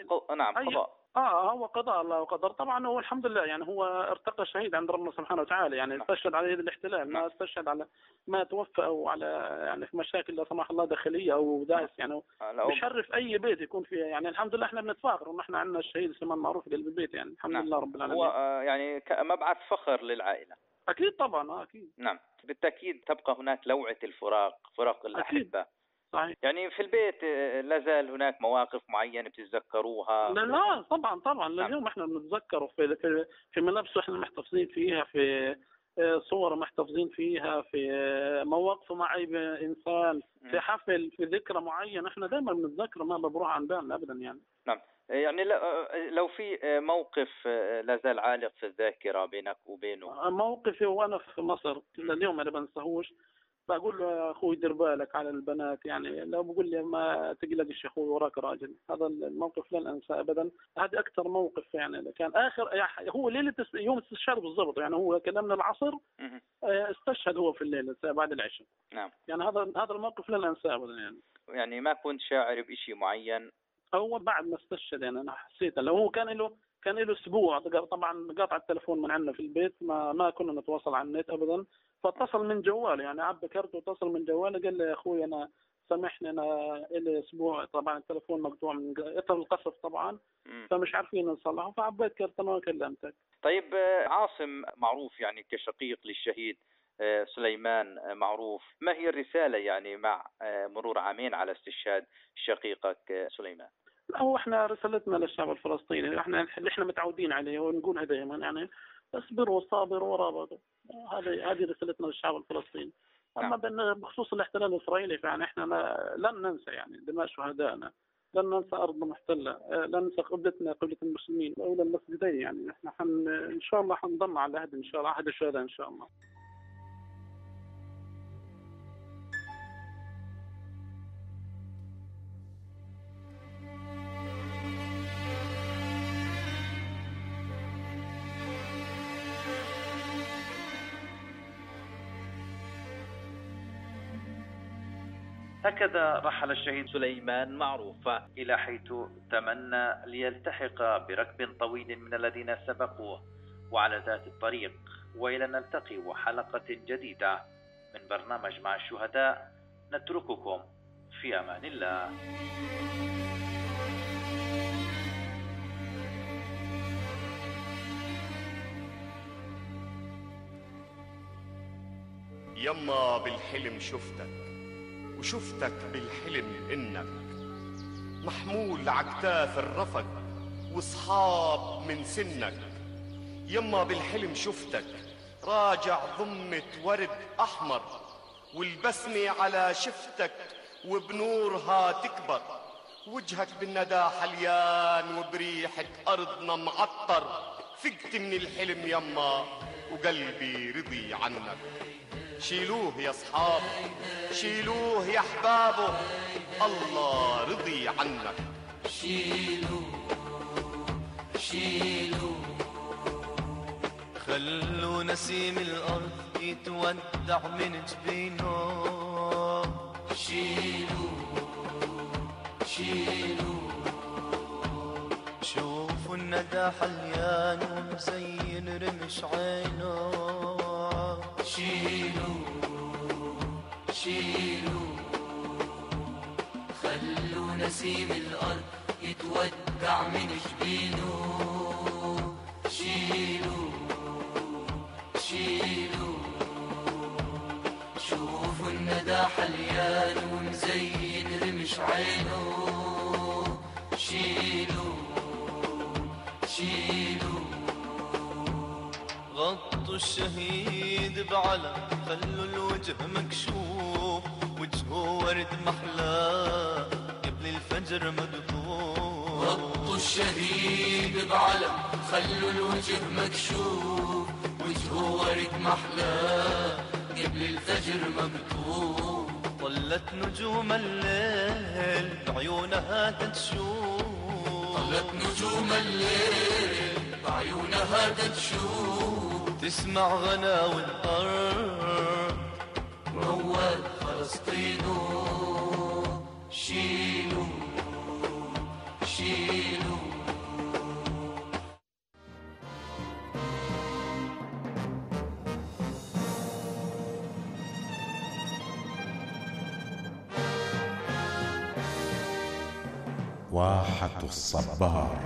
قضاء. هو قضاء الله وقدر. طبعا هو الحمد لله يعني هو ارتقى شهيد عند ربنا سبحانه وتعالى. يعني استشهد على يد الاحتلال، ما استشهد على ما توفى او على يعني في مشاكل لا سمح الله داخليه او داعس. يعني بشرف اي بيت يكون فيها. يعني الحمد لله احنا بنتفاخر ان احنا عندنا الشهيد سليمان معروف في قلب البيت. يعني الحمد لله رب العالمين. هو يعني مبعث فخر للعائله. اكيد طبعا. اكيد. نعم، بالتاكيد تبقى هناك لوعه فراق الاحبه. صحيح. يعني في البيت لازال هناك مواقف معينة بتتذكروها؟ لا طبعا لليوم احنا بنتذكره في ملابس احنا محتفظين فيها، في صور محتفظين فيها، في مواقف مع اي انسان، في حفل، في ذكرى معين احنا دائما بنتذكره، ما بروح عن بالنا ابدا يعني. نعم، يعني لو في موقف لازال عالق في الذاكرة بينك وبينه. موقفي وانا في مصر لليوم انا بنساهوش. بقول له يا اخوي دير بالك على البنات. يعني لو بقول لي ما تقلقش يا اخوي وراك راجل. هذا الموقف لن انساه ابدا. هذا اكثر موقف يعني كان اخر يعني هو ليله يوم استشهاد بالضبط. يعني هو كلامنا العصر استشهد هو في الليل بعد العشاء. نعم. يعني هذا الموقف لن انساه ابدا. يعني ما كنت شاعر بشيء معين؟ هو بعد ما استشهد يعني انا حسيت لو هو كان له اسبوع. طبعا قاطع التلفون من عندنا في البيت، ما كنا نتواصل على النت ابدا. فاتصل من جواله، يعني عبى كرت واتصل من جواله قال لي يا اخوي انا سامحني انا لي اسبوع طبعا التلفون مقطوع من اثر القصف طبعا. فمش عارفين نصلحه، فعبيت كرت انا وكلمتك. طيب، عاصم معروف يعني كشقيق للشهيد سليمان معروف، ما هي الرسالة يعني مع مرور عامين على استشهاد شقيقك سليمان؟ لا، هو احنا رسالتنا للشعب الفلسطيني احنا متعودين عليه ونقولها دائما، يعني اصبروا صابروا ورابطوا. هذه رسالتنا للشعب الفلسطيني. اما بخصوص الاحتلال الاسرائيلي فيعني احنا لن ننسى يعني دماء شهدائنا. لن ننسى أرضنا محتلة، لن ننسى قبلتنا قبلة المسلمين وأولى المسجدين. يعني إحنا إن شاء الله حنضم على عهد، إن شاء الله عهد الشهداء إن شاء الله. هكذا رحل الشهيد سليمان معروف إلى حيث تمنى ليلتحق بركب طويل من الذين سبقوه وعلى ذات الطريق. وإلى نلتقي وحلقة جديدة من برنامج مع الشهداء، نترككم في أمان الله. يما بالحلم شفتك، وشفتك بالحلم إنك محمول عكتاف الرفق وصحاب من سنك. يما بالحلم شفتك راجع ضمة ورد أحمر، والبسمة على شفتك وبنورها تكبر. وجهك بالندى حليان وبريحة أرضنا معطر. فقت من الحلم يما وقلبي رضي عنك. شيلوه يا صحاب، شيلوه يا احبابه، الله رضي عنك. شيلوه شيلوه، خلوا نسيم الارض يتودع من جبينه. شيلوه شيلوه، شوفوا الندى حليان ومزين رمش عينه. شيلوه شيلوه، خلوا نسيم الأرض يتودع من جبينه. شيلوه شيلوه، شوفوا الندى حليان ومزين رمش عينه. شيلوه شيلوه، غطوا الشهيد بعلم، خلوا الوجه مكشوف، وجهه ورد محلاه قبل الفجر مدفون. غطوا الشهيد بعلم، خلوا الوجه مكشوف، وجهه ورد محلاه قبل الفجر مدفون. طلت نجوم الليل بعيونها تشوف، طلت نجوم الليل بعيونها تشوف. تسمع غناوي الأرض رواد فلسطينو. شيلوا شيلوا. واحة الصبار.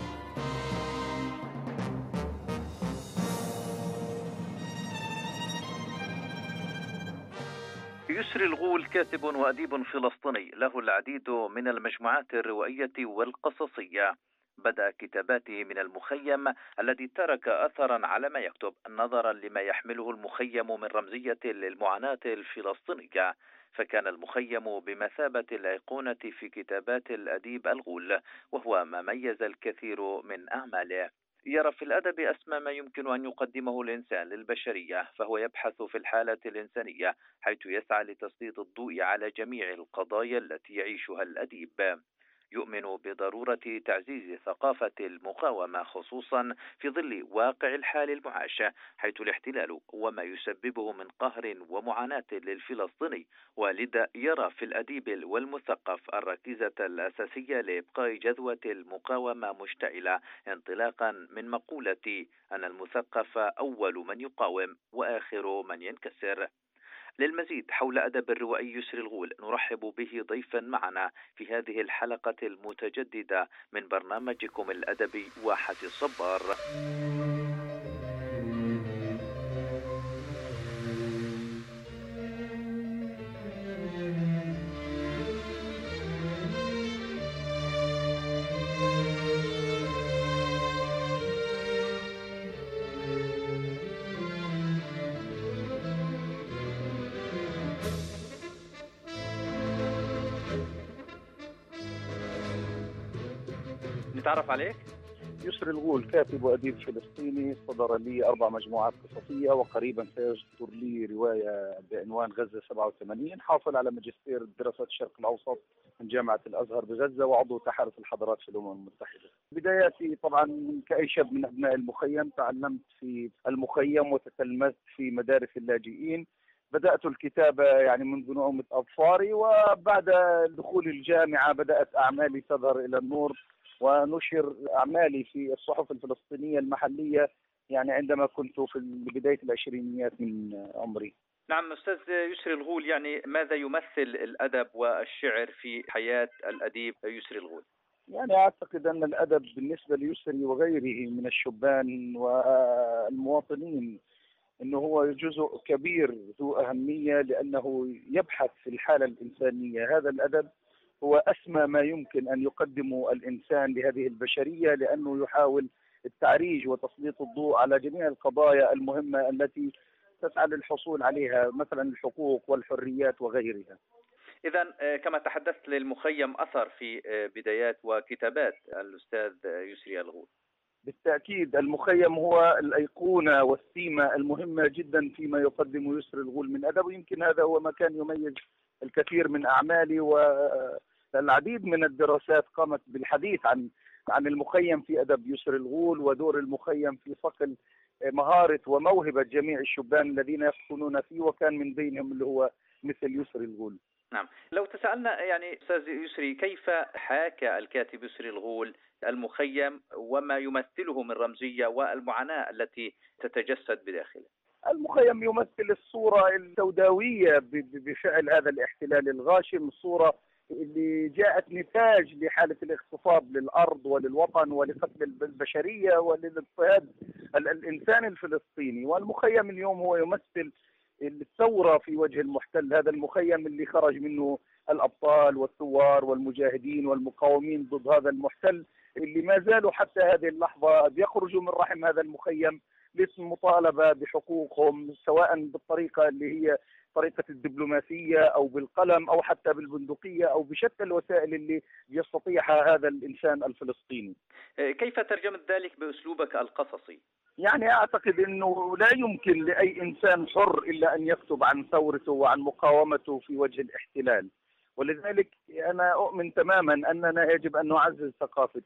يسري الغول كاتب وأديب فلسطيني له العديد من المجموعات الروائية والقصصية. بدأ كتاباته من المخيم الذي ترك أثرا على ما يكتب، نظرا لما يحمله المخيم من رمزية للمعاناة الفلسطينية، فكان المخيم بمثابة الأيقونة في كتابات الأديب الغول، وهو ما ميز الكثير من أعماله. يرى في الأدب أسمى ما يمكن أن يقدمه الإنسان للبشرية، فهو يبحث في الحالة الإنسانية حيث يسعى لتسليط الضوء على جميع القضايا التي يعيشها الأديب. يؤمن بضرورة تعزيز ثقافة المقاومة خصوصا في ظل واقع الحال المعاش، حيث الاحتلال وما يسببه من قهر ومعاناة للفلسطيني، ولذا يرى في الأديب والمثقف الركيزة الأساسية لإبقاء جذوة المقاومة مشتعلة، انطلاقا من مقولة أن المثقف أول من يقاوم وآخر من ينكسر. للمزيد حول أدب الروائي يسري الغول نرحب به ضيفا معنا في هذه الحلقة المتجددة من برنامجكم الأدبي واحة الصبار. نتعرف عليك؟ يسري الغول كاتب وأديب فلسطيني، صدر لي 4 مجموعات قصصية، وقريبا سيصدر لي رواية بعنوان غزة 87. حاصل على ماجستير دراسات الشرق الأوسط من جامعة الأزهر بغزة، وعضو تحالف الحضارات في الأمم المتحدة. بداياتي طبعا كأي شاب من أبناء المخيم، تعلمت في المخيم وتتلمذت في مدارس اللاجئين. بدأت الكتابة يعني منذ نعومة أظفاري، وبعد دخول الجامعة بدأت أعمالي تظهر إلى النور، ونشر أعمالي في الصحف الفلسطينية المحلية يعني عندما كنت في بداية العشرينيات من عمري. نعم أستاذ يسري الغول، يعني ماذا يمثل الأدب والشعر في حياة الأديب يسري الغول؟ يعني أعتقد أن الأدب بالنسبة ليسري وغيره من الشبان والمواطنين أنه هو جزء كبير ذو أهمية، لأنه يبحث في الحالة الإنسانية. هذا الأدب هو أسمى ما يمكن أن يقدمه الإنسان لهذه البشرية، لأنه يحاول التعريج وتسليط الضوء على جميع القضايا المهمة التي تسعى للحصول عليها، مثلا الحقوق والحريات وغيرها. إذا كما تحدثت للمخيم أثر في بدايات وكتابات الأستاذ يسري الغول. بالتأكيد المخيم هو الأيقونة والسيمة المهمة جدا فيما يقدم يسري الغول من أدب، ويمكن هذا هو ما كان يميز الكثير من أعمالي، والعديد من الدراسات قامت بالحديث عن المخيم في أدب يسري الغول، ودور المخيم في صقل مهارة وموهبة جميع الشبان الذين يسكنون فيه، وكان من بينهم اللي هو مثل يسري الغول. نعم، لو تسألنا يعني أستاذ يسري، كيف حاكى الكاتب يسري الغول المخيم وما يمثله من رمزية والمعاناة التي تتجسد بداخله؟ المخيم يمثل الصورة السوداوية بفعل هذا الاحتلال الغاشم، الصورة اللي جاءت نتاج لحالة الاغتصاب للأرض وللوطن ولقتل البشرية وللاضطهاد الإنسان الفلسطيني. والمخيم اليوم هو يمثل الثورة في وجه المحتل، هذا المخيم اللي خرج منه الأبطال والثوار والمجاهدين والمقاومين ضد هذا المحتل، اللي ما زالوا حتى هذه اللحظة بيخرجوا من رحم هذا المخيم للمطالبة بحقوقهم، سواء بالطريقة اللي هي طريقة الدبلوماسية أو بالقلم أو حتى بالبندقية أو بشتى الوسائل اللي يستطيعها هذا الإنسان الفلسطيني. كيف ترجمت ذلك بأسلوبك القصصي؟ يعني أعتقد أنه لا يمكن لأي إنسان حر إلا أن يكتب عن ثورته وعن مقاومته في وجه الاحتلال، ولذلك أنا أؤمن تماما أننا يجب أن نعزز ثقافة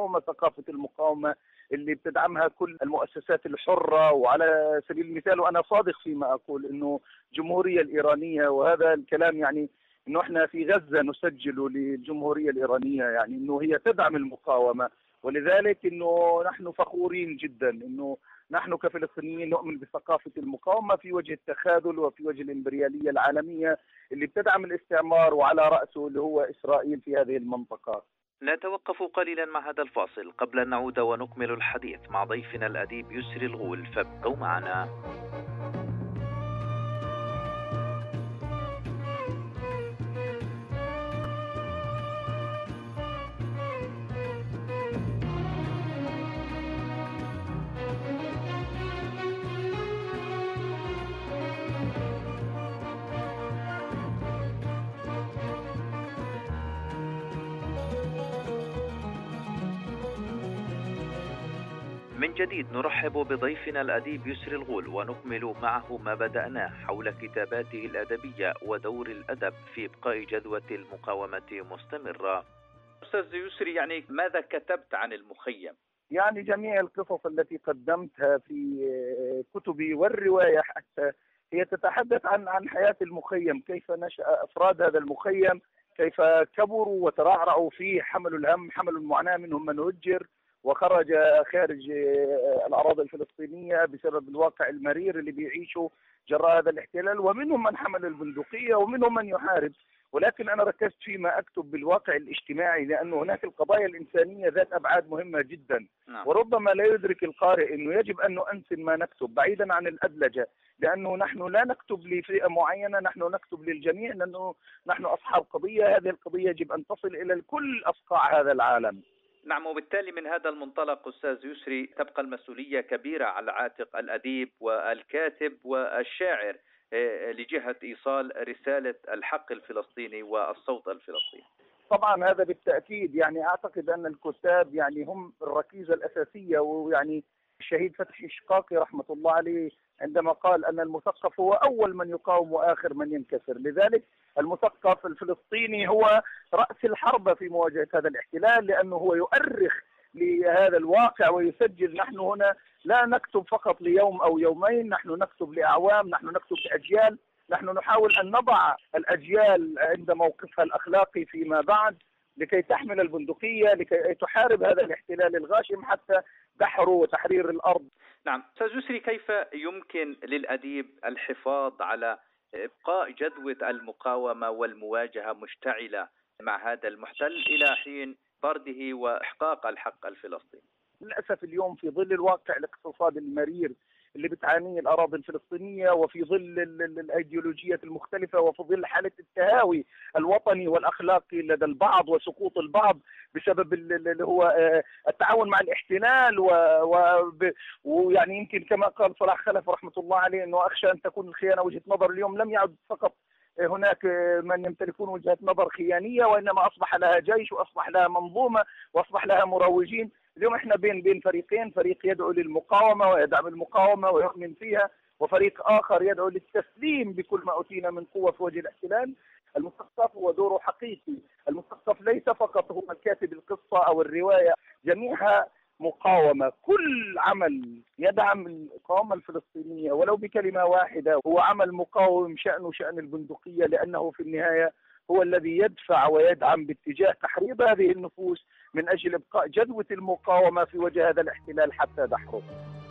المقاومة اللي بتدعمها كل المؤسسات الحرة. وعلى سبيل المثال، وأنا صادق فيما أقول، أنه الجمهورية الإيرانية، وهذا الكلام يعني أنه إحنا في غزة نسجل للجمهورية الإيرانية، يعني أنه هي تدعم المقاومة، ولذلك أنه نحن فخورين جدا أنه نحن كفلسطينيين نؤمن بثقافة المقاومة في وجه التخاذل وفي وجه الإمبريالية العالمية اللي بتدعم الاستعمار، وعلى رأسه اللي هو إسرائيل في هذه المنطقة. نتوقف قليلا مع هذا الفاصل قبل أن نعود ونكمل الحديث مع ضيفنا الأديب يسري الغول، فابقوا معنا. من جديد نرحب بضيفنا الأديب يسري الغول، ونكمل معه ما بدأناه حول كتاباته الأدبية ودور الأدب في إبقاء جذوة المقاومة مستمرة. أستاذ يسري، يعني ماذا كتبت عن المخيم؟ يعني جميع القصص التي قدمتها في كتبي والرواية حتى هي تتحدث عن حياة المخيم، كيف نشأ أفراد هذا المخيم، كيف كبروا وترعرعوا فيه، حملوا الهم، حملوا المعاناة، منهم من هجر وخرج خارج الأراضي الفلسطينية بسبب الواقع المرير اللي بيعيشه جراء هذا الاحتلال، ومنهم من حمل البندقية ومنهم من يحارب. ولكن أنا ركزت فيما أكتب بالواقع الاجتماعي، لأن هناك القضايا الإنسانية ذات أبعاد مهمة جدا. وربما لا يدرك القارئ أنه يجب أن نؤنسن ما نكتب بعيدا عن الأدلجة، لأنه نحن لا نكتب لفئة معينة، نحن نكتب للجميع، لأنه نحن أصحاب قضية، هذه القضية يجب أن تصل إلى كل أصقاع هذا العالم. نعم، وبالتالي من هذا المنطلق أستاذ يسري تبقى المسؤولية كبيرة على عاتق الأديب والكاتب والشاعر لجهة إيصال رسالة الحق الفلسطيني والصوت الفلسطيني. طبعا هذا بالتأكيد، يعني أعتقد أن الكتاب يعني هم الركيزة الأساسية. ويعني الشهيد فتحي شقاقي رحمة الله عليه عندما قال أن المثقف هو أول من يقاوم وآخر من ينكسر، لذلك المثقف الفلسطيني هو رأس الحربة في مواجهة هذا الاحتلال، لأنه هو يؤرخ لهذا الواقع ويسجل. نحن هنا لا نكتب فقط ليوم أو يومين، نحن نكتب لأعوام، نحن نكتب لأجيال، نحن نحاول أن نضع الأجيال عند موقفها الأخلاقي فيما بعد لكي تحمل البندقية، لكي تحارب هذا الاحتلال الغاشم حتى دحره وتحرير الأرض. نعم أستاذ يسري، كيف يمكن للأديب الحفاظ على إبقاء جدوى المقاومة والمواجهة مشتعلة مع هذا المحتل إلى حين طرده وإحقاق الحق الفلسطيني؟ للأسف اليوم في ظل الواقع الاقتصادي المرير اللي بتعانيه الأراضي الفلسطينية، وفي ظل الأيديولوجية المختلفة، وفي ظل حالة التهاوي الوطني والأخلاقي لدى البعض وسقوط البعض بسبب اللي هو التعاون مع الاحتلال، ويعني يمكن كما قال صلاح خلف رحمة الله عليه أنه أخشى أن تكون الخيانة وجهة نظر. اليوم لم يعد فقط هناك من يمتلكون وجهة نظر خيانية، وإنما أصبح لها جيش وأصبح لها منظومة وأصبح لها مروجين. اليوم احنا بين فريقين، فريق يدعو للمقاومة ويدعم المقاومة ويؤمن فيها، وفريق آخر يدعو للتسليم بكل ما أوتينا من قوة في وجه الاحتلال. المثقف هو دوره حقيقي، المثقف ليس فقط هو كاتب القصة أو الرواية، جميعها مقاومة. كل عمل يدعم المقاومة الفلسطينية ولو بكلمة واحدة هو عمل مقاوم، شأنه شأن البندقية، لأنه في النهاية هو الذي يدفع ويدعم باتجاه تحريض هذه النفوس من أجل إبقاء جدوى المقاومة في وجه هذا الاحتلال حتى دحره.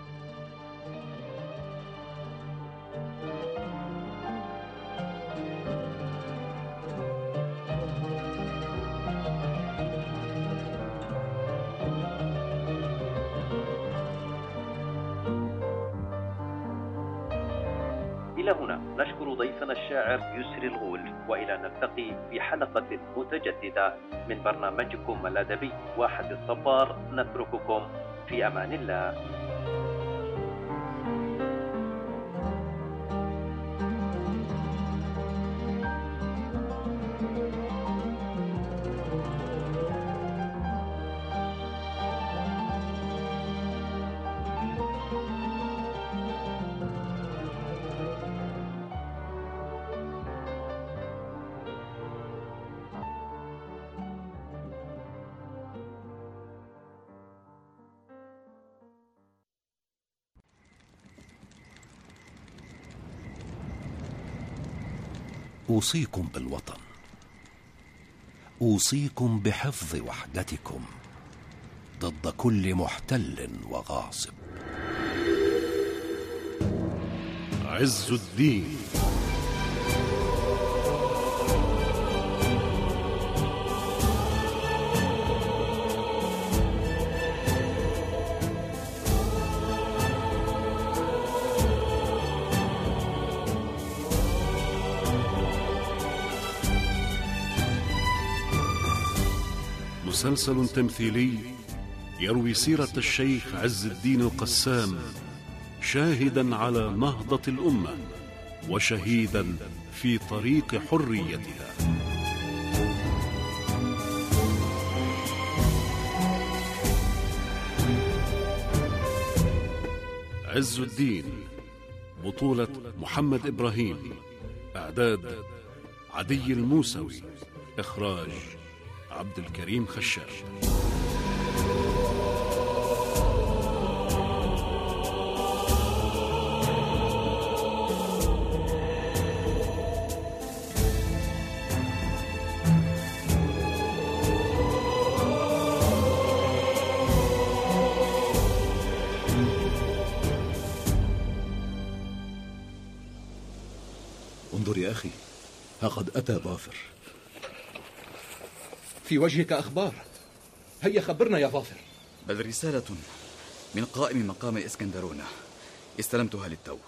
إلى هنا نشكر ضيفنا الشاعر يسري الغول، وإلى نلتقي في حلقة متجددة من برنامجكم الأدبي واحد الصبار. نترككم في أمان الله. أوصيكم بالوطن، أوصيكم بحفظ وحدتكم ضد كل محتل وغاصب. عز الدين. مسلسل تمثيلي يروي سيرة الشيخ عز الدين القسام، شاهدا على نهضة الأمة وشهيدا في طريق حريتها. عز الدين، بطولة محمد إبراهيم، إعداد عدي الموسوي، إخراج عبد الكريم خشاش. انظر يا أخي، ها قد أتى ظافر. في وجهك أخبار، هيا خبرنا يا ظافر. بل رسالة من قائم مقام الإسكندرونة، استلمتها للتو.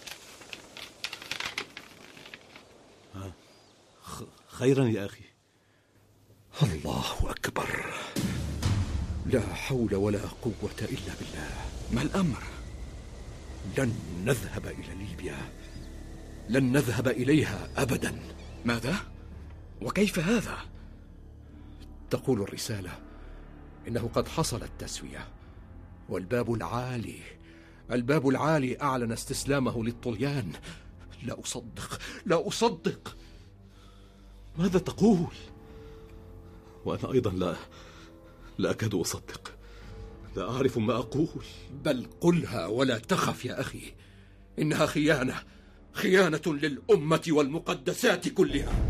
خيرا يا أخي. الله أكبر، لا حول ولا قوة إلا بالله. ما الأمر؟ لن نذهب إلى ليبيا، لن نذهب إليها أبدا. ماذا؟ وكيف هذا؟ تقول الرسالة إنه قد حصل التسوية، والباب العالي أعلن استسلامه للطليان. لا أصدق. ماذا تقول؟ وأنا أيضا لا أكاد أصدق. لا أعرف ما أقول. بل قلها ولا تخف يا أخي، إنها خيانة للأمة والمقدسات كلها.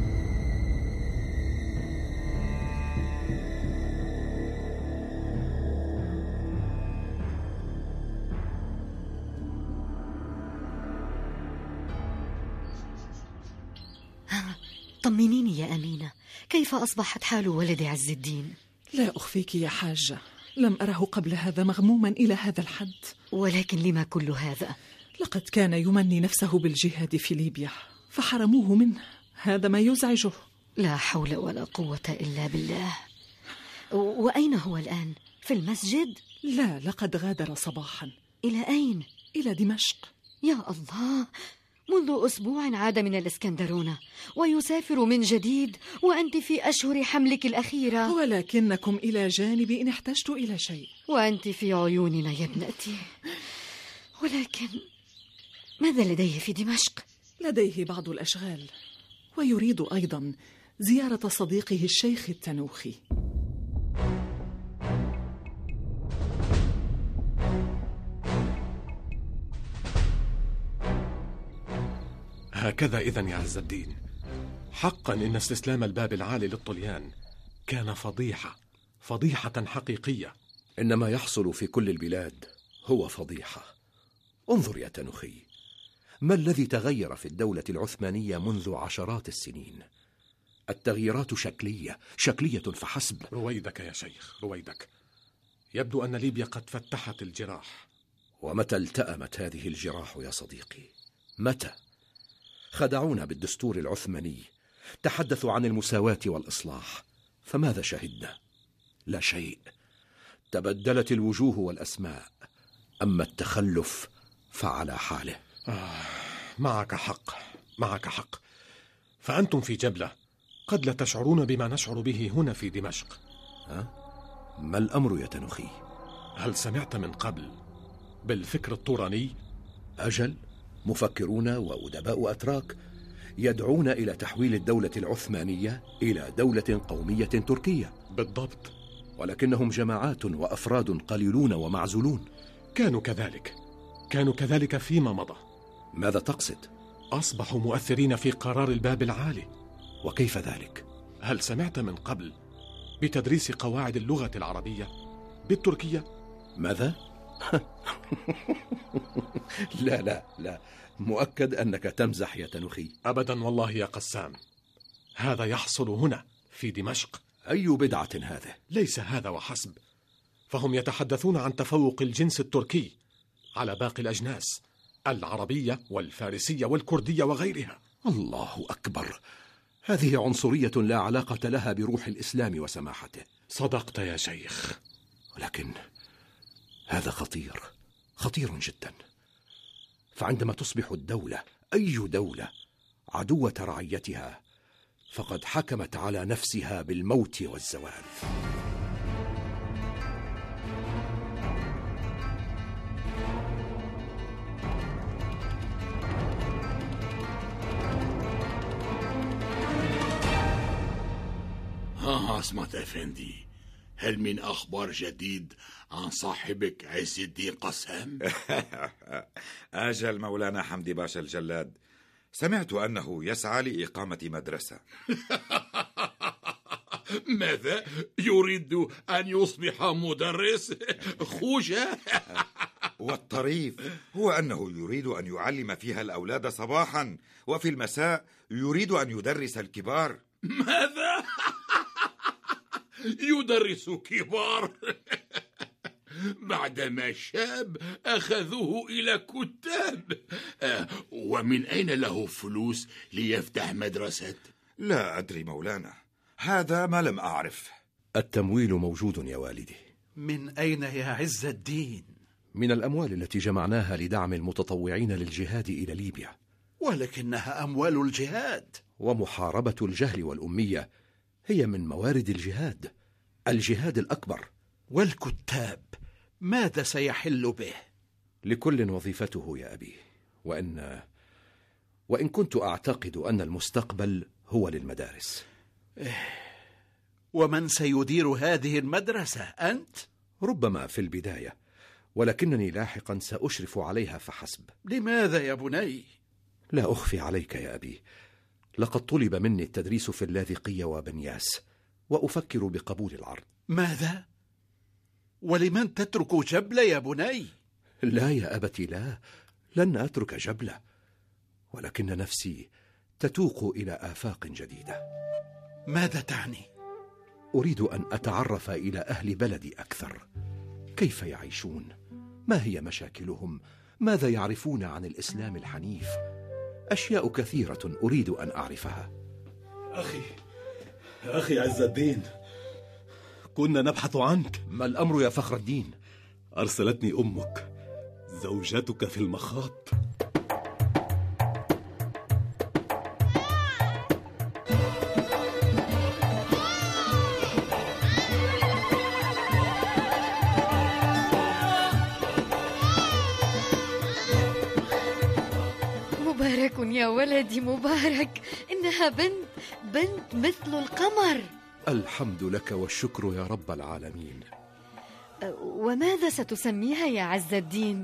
طمنيني يا أمينة، كيف أصبحت حال ولد عز الدين؟ لا أخفيك يا حاجة، لم أره قبل هذا مغموما إلى هذا الحد. ولكن لما كل هذا؟ لقد كان يمني نفسه بالجهاد في ليبيا فحرموه منه، هذا ما يزعجه. لا حول ولا قوة إلا بالله. وأين هو الآن؟ في المسجد؟ لا، لقد غادر صباحا. إلى أين؟ إلى دمشق. يا الله، منذ أسبوع عاد من الإسكندرونة ويسافر من جديد وأنت في أشهر حملك الأخيرة. ولكنكم إلى جانبي إن احتجت إلى شيء. وأنت في عيوننا يا ابنتي. ولكن ماذا لديه في دمشق؟ لديه بعض الأشغال، ويريد أيضا زيارة صديقه الشيخ التنوخي. هكذا إذن يا عز الدين، حقا إن استسلام الباب العالي للطليان كان فضيحة حقيقية. إن ما يحصل في كل البلاد هو فضيحة. انظر يا تنوخي، ما الذي تغير في الدولة العثمانية منذ عشرات السنين؟ التغييرات شكلية فحسب. رويدك يا شيخ، رويدك. يبدو أن ليبيا قد فتحت الجراح. ومتى التأمت هذه الجراح يا صديقي؟ متى؟ خدعونا بالدستور العثماني، تحدثوا عن المساواة والإصلاح، فماذا شهدنا؟ لا شيء. تبدلت الوجوه والأسماء، أما التخلف فعلى حاله. معك حق. فأنتم في جبلة قد لا تشعرون بما نشعر به هنا في دمشق. ما الأمر يا تنوخي؟ هل سمعت من قبل بالفكر الطوراني؟ أجل، مفكرون وأدباء أتراك يدعون إلى تحويل الدولة العثمانية إلى دولة قومية تركية. بالضبط. ولكنهم جماعات وأفراد قليلون ومعزولون. كانوا كذلك فيما مضى. ماذا تقصد؟ أصبحوا مؤثرين في قرار الباب العالي. وكيف ذلك؟ هل سمعت من قبل بتدريس قواعد اللغة العربية بالتركية؟ ماذا؟ لا، مؤكد أنك تمزح يا تنوخي. أبدا والله يا قسام، هذا يحصل هنا في دمشق. أي بدعة هذا؟ ليس هذا وحسب، فهم يتحدثون عن تفوق الجنس التركي على باقي الأجناس العربية والفارسية والكردية وغيرها. الله أكبر، هذه عنصرية لا علاقة لها بروح الإسلام وسماحته. صدقت يا شيخ، ولكن هذا خطير جدا. فعندما تصبح الدولة، أي دولة، عدوة رعيتها، فقد حكمت على نفسها بالموت والزوال. عصمت أفندي، هل من أخبار جديد عن صاحبك عز الدين قسام؟ أجل مولانا حمدي باشا الجلاد، سمعت أنه يسعى لإقامة مدرسة. ماذا؟ يريد أن يصبح مدرس خوجة؟ والطريف هو أنه يريد أن يعلم فيها الأولاد صباحا، وفي المساء يريد أن يدرس الكبار. ماذا؟ يدرس كبار؟ بعدما شاب أخذوه إلى كتاب. ومن أين له فلوس ليفتح مدرسة؟ لا أدري مولانا، هذا ما لم أعرف. التمويل موجود يا والدي. من أين يا عز الدين؟ من الأموال التي جمعناها لدعم المتطوعين للجهاد إلى ليبيا. ولكنها أموال الجهاد ومحاربة الجهل والأمية هي من موارد الجهاد، الجهاد الأكبر. والكتاب ماذا سيحل به؟ لكل وظيفته يا أبي، وإن كنت أعتقد أن المستقبل هو للمدارس. ومن سيدير هذه المدرسة؟ أنت؟ ربما في البداية، ولكنني لاحقا سأشرف عليها فحسب. لماذا يا بني؟ لا أخفي عليك يا أبي، لقد طلب مني التدريس في اللاذقية وبنياس، وأفكر بقبول العرض. ماذا؟ ولمن تترك جبلة يا بني؟ لا يا أبتي، لا، لن أترك جبلة، ولكن نفسي تتوق إلى آفاق جديدة. ماذا تعني؟ أريد أن أتعرف إلى أهل بلدي أكثر، كيف يعيشون، ما هي مشاكلهم، ماذا يعرفون عن الإسلام الحنيف. أشياء كثيرة أريد أن أعرفها. أخي عز الدين، كنا نبحث عنك. ما الأمر يا فخر الدين؟ أرسلتني أمك، زوجتك في المخاط. مبارك يا ولدي، مبارك، إنها بنت مثل القمر. الحمد لك والشكر يا رب العالمين. وماذا ستسميها يا عز الدين؟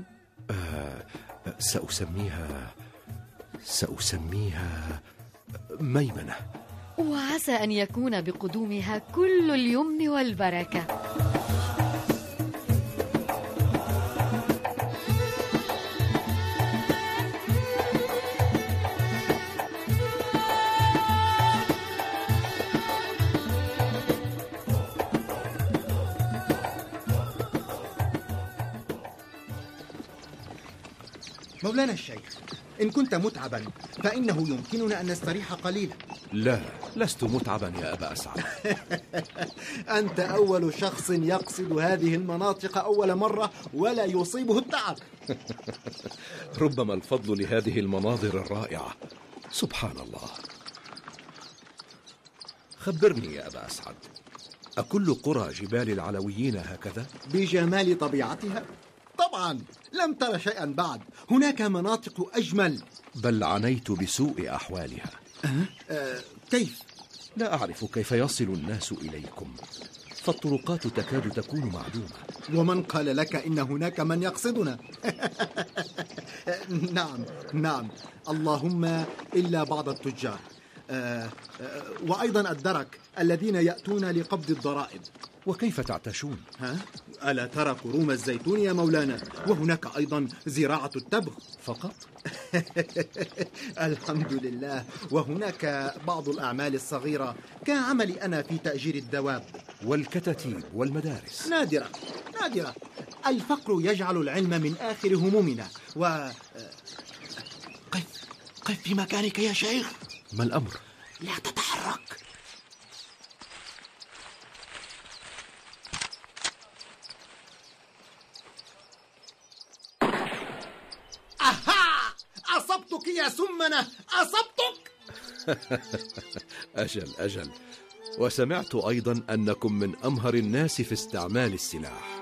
سأسميها ميمنة. وعسى أن يكون بقدومها كل اليمن والبركة. مولانا الشيخ، إن كنت متعبا فإنه يمكننا أن نستريح قليلا. لا، لست متعبا يا أبا أسعد. أنت أول شخص يقصد هذه المناطق أول مرة ولا يصيبه التعب. ربما الفضل لهذه المناظر الرائعة. سبحان الله. خبرني يا أبا أسعد، أكل قرى جبال العلويين هكذا؟ بجمال طبيعتها؟ طبعا، لم تر شيئا بعد، هناك مناطق أجمل. بل عنيت بسوء أحوالها. كيف؟ لا أعرف كيف يصل الناس إليكم، فالطرقات تكاد تكون معدومة. ومن قال لك إن هناك من يقصدنا؟ نعم، اللهم إلا بعض التجار، وأيضا الدرك الذين يأتون لقبض الضرائب. وكيف تعتشون؟ ألا ترى كروم الزيتون يا مولانا؟ وهناك أيضا زراعة التبغ. فقط؟ الحمد لله. وهناك بعض الأعمال الصغيرة كعملي أنا في تأجير الدواب. والكتاتيب والمدارس؟ نادرة. الفقر يجعل العلم من آخر همومنا. قف في مكانك يا شيخ. ما الأمر؟ لا تتحرك. أصبتك يا سمنة، أصبتك. أجل، وسمعت أيضا أنكم من أمهر الناس في استعمال السلاح.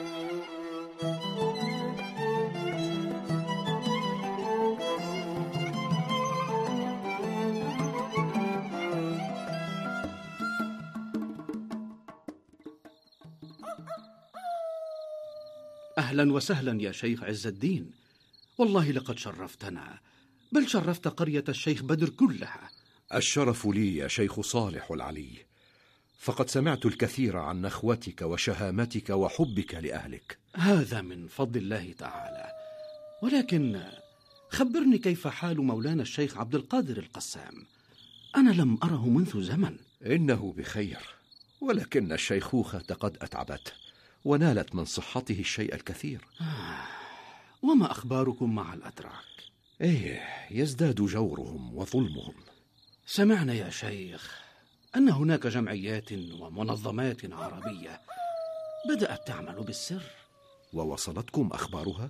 أهلا وسهلا يا شيخ عز الدين، والله لقد شرفتنا، بل شرفت قرية الشيخ بدر كلها. الشرف لي يا شيخ صالح العلي، فقد سمعت الكثير عن نخوتك وشهامتك وحبك لأهلك. هذا من فضل الله تعالى، ولكن خبرني كيف حال مولانا الشيخ عبد القادر القسام؟ أنا لم أره منذ زمن. إنه بخير، ولكن الشيخوخة قد أتعبته، ونالت من صحته الشيء الكثير. وما أخباركم مع الأتراك؟ يزداد جورهم وظلمهم. سمعنا يا شيخ أن هناك جمعيات ومنظمات عربية بدأت تعمل بالسر. ووصلتكم أخبارها؟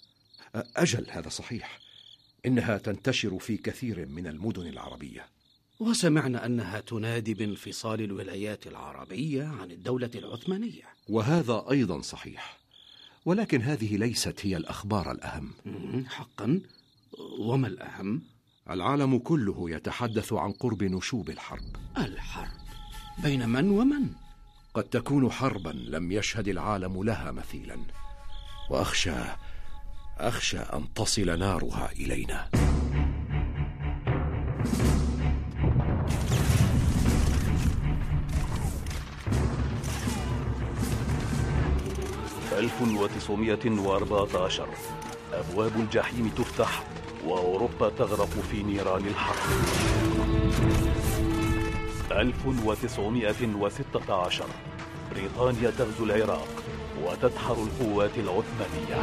أجل، هذا صحيح، إنها تنتشر في كثير من المدن العربية. وسمعنا أنها تنادي بانفصال الولايات العربية عن الدولة العثمانية. وهذا أيضا صحيح، ولكن هذه ليست هي الأخبار الأهم. حقا؟ وما الأهم؟ العالم كله يتحدث عن قرب نشوب الحرب. الحرب بين من ومن؟ قد تكون حربا لم يشهد العالم لها مثيلا، وأخشى أن تصل نارها إلينا. في 1914 أبواب الجحيم تفتح وأوروبا تغرق في نيران الحرب. 1916 بريطانيا تغزو العراق وتدحر القوات العثمانية.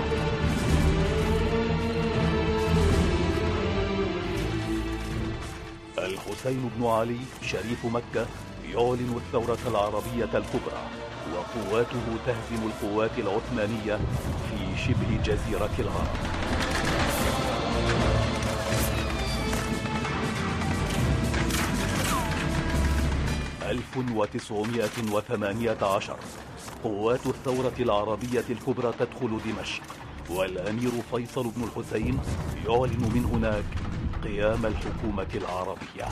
الحسين بن علي شريف مكة يعلن الثورة العربية الكبرى، وقواته تهزم القوات العثمانية في شبه جزيرة العرب. 1918 قوات الثورة العربية الكبرى تدخل دمشق، والأمير فيصل بن الحسين يعلن من هناك قيام الحكومة العربية.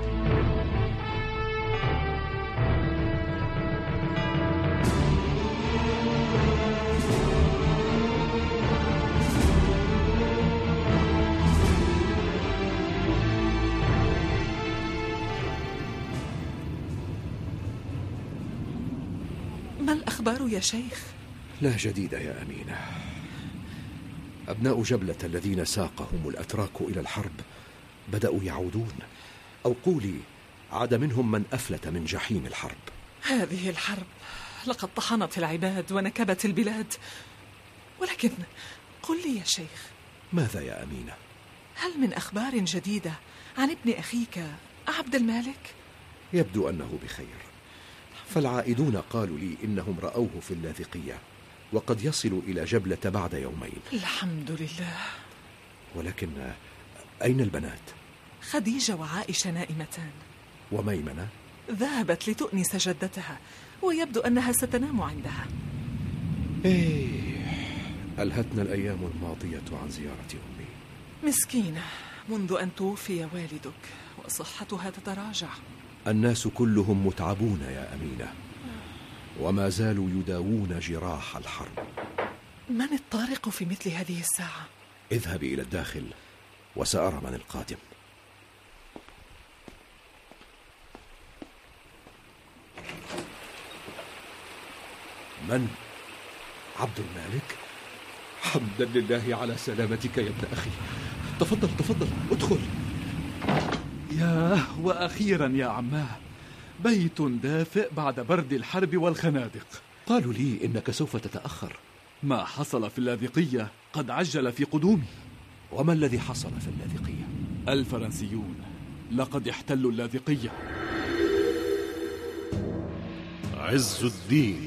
ما الأخبار يا شيخ؟ لا جديد يا أمينة. أبناء جبلة الذين ساقهم الأتراك إلى الحرب بدأوا يعودون، أو قولي عاد منهم من أفلت من جحيم الحرب. هذه الحرب لقد طحنت العباد ونكبت البلاد، ولكن قل لي يا شيخ، ماذا يا أمينة؟ هل من أخبار جديدة عن ابن أخيك عبد المالك؟ يبدو أنه بخير، فالعائدون قالوا لي إنهم رأوه في اللاذقية، وقد يصل إلى جبلة بعد يومين. الحمد لله. ولكن أين البنات؟ خديجة وعائشة نائمتان، وميمنة ذهبت لتؤنس جدتها، ويبدو أنها ستنام عندها. ألهتنا الأيام الماضية عن زيارة أمي. مسكينة، منذ أن توفي والدك وصحتها تتراجع. الناس كلهم متعبون يا أمينة، وما زالوا يداوون جراح الحرب. من الطارق في مثل هذه الساعة؟ اذهبي إلى الداخل وسأرى من القادم. من؟ عبد المالك؟ حمدا لله على سلامتك يا ابن أخي. تفضل ادخل. ياه، وأخيرا يا عماه، بيت دافئ بعد برد الحرب والخنادق. قالوا لي إنك سوف تتأخر. ما حصل في اللاذقية قد عجل في قدومي. وما الذي حصل في اللاذقية؟ الفرنسيون لقد احتلوا اللاذقية. عز الدين.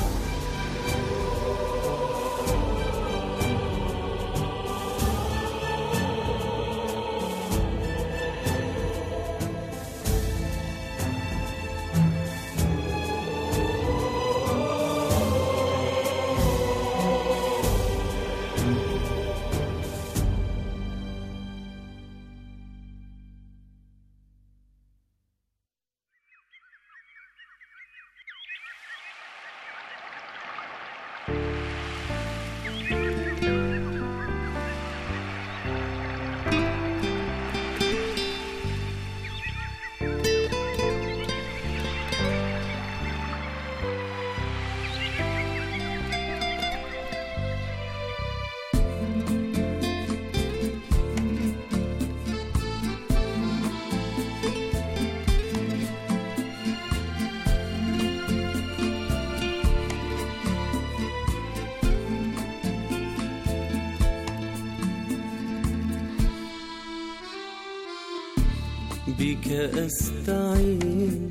بك أستعين،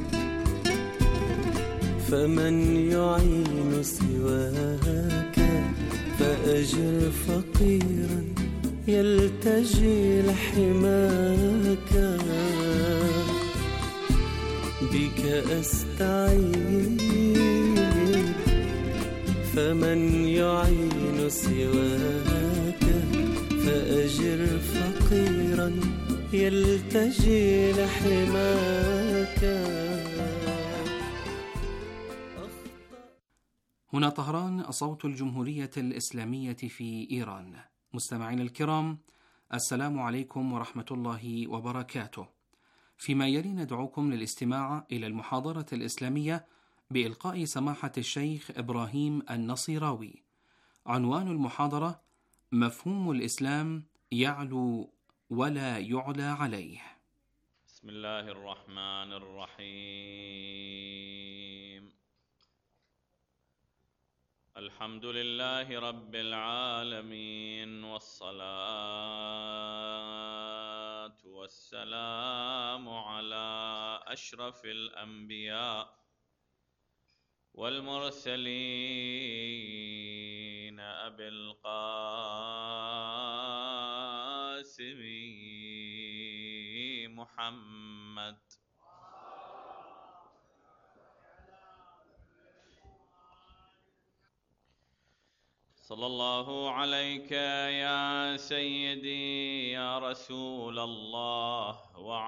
فمن يعين سواك، فأجر فقيرا يلتجي لحماك. أستعين، فمن يعين سواك، فأجر فقيرا يلتجي لحماك. هنا طهران، صوت الجمهورية الإسلامية في إيران. مستمعينا الكرام، السلام عليكم ورحمة الله وبركاته. فيما يلي ندعوكم للاستماع إلى المحاضرة الإسلامية بإلقاء سماحة الشيخ إبراهيم النصيراوي. عنوان المحاضرة: مفهوم الإسلام يعلو ولا يعلى عليه. بسم الله الرحمن الرحيم. الحمد لله رب العالمين، والصلاة والسلام على أشرف الأنبياء والمرسلين أبي القاسم محمد صلى الله عليك يا سيدي يا رسول الله.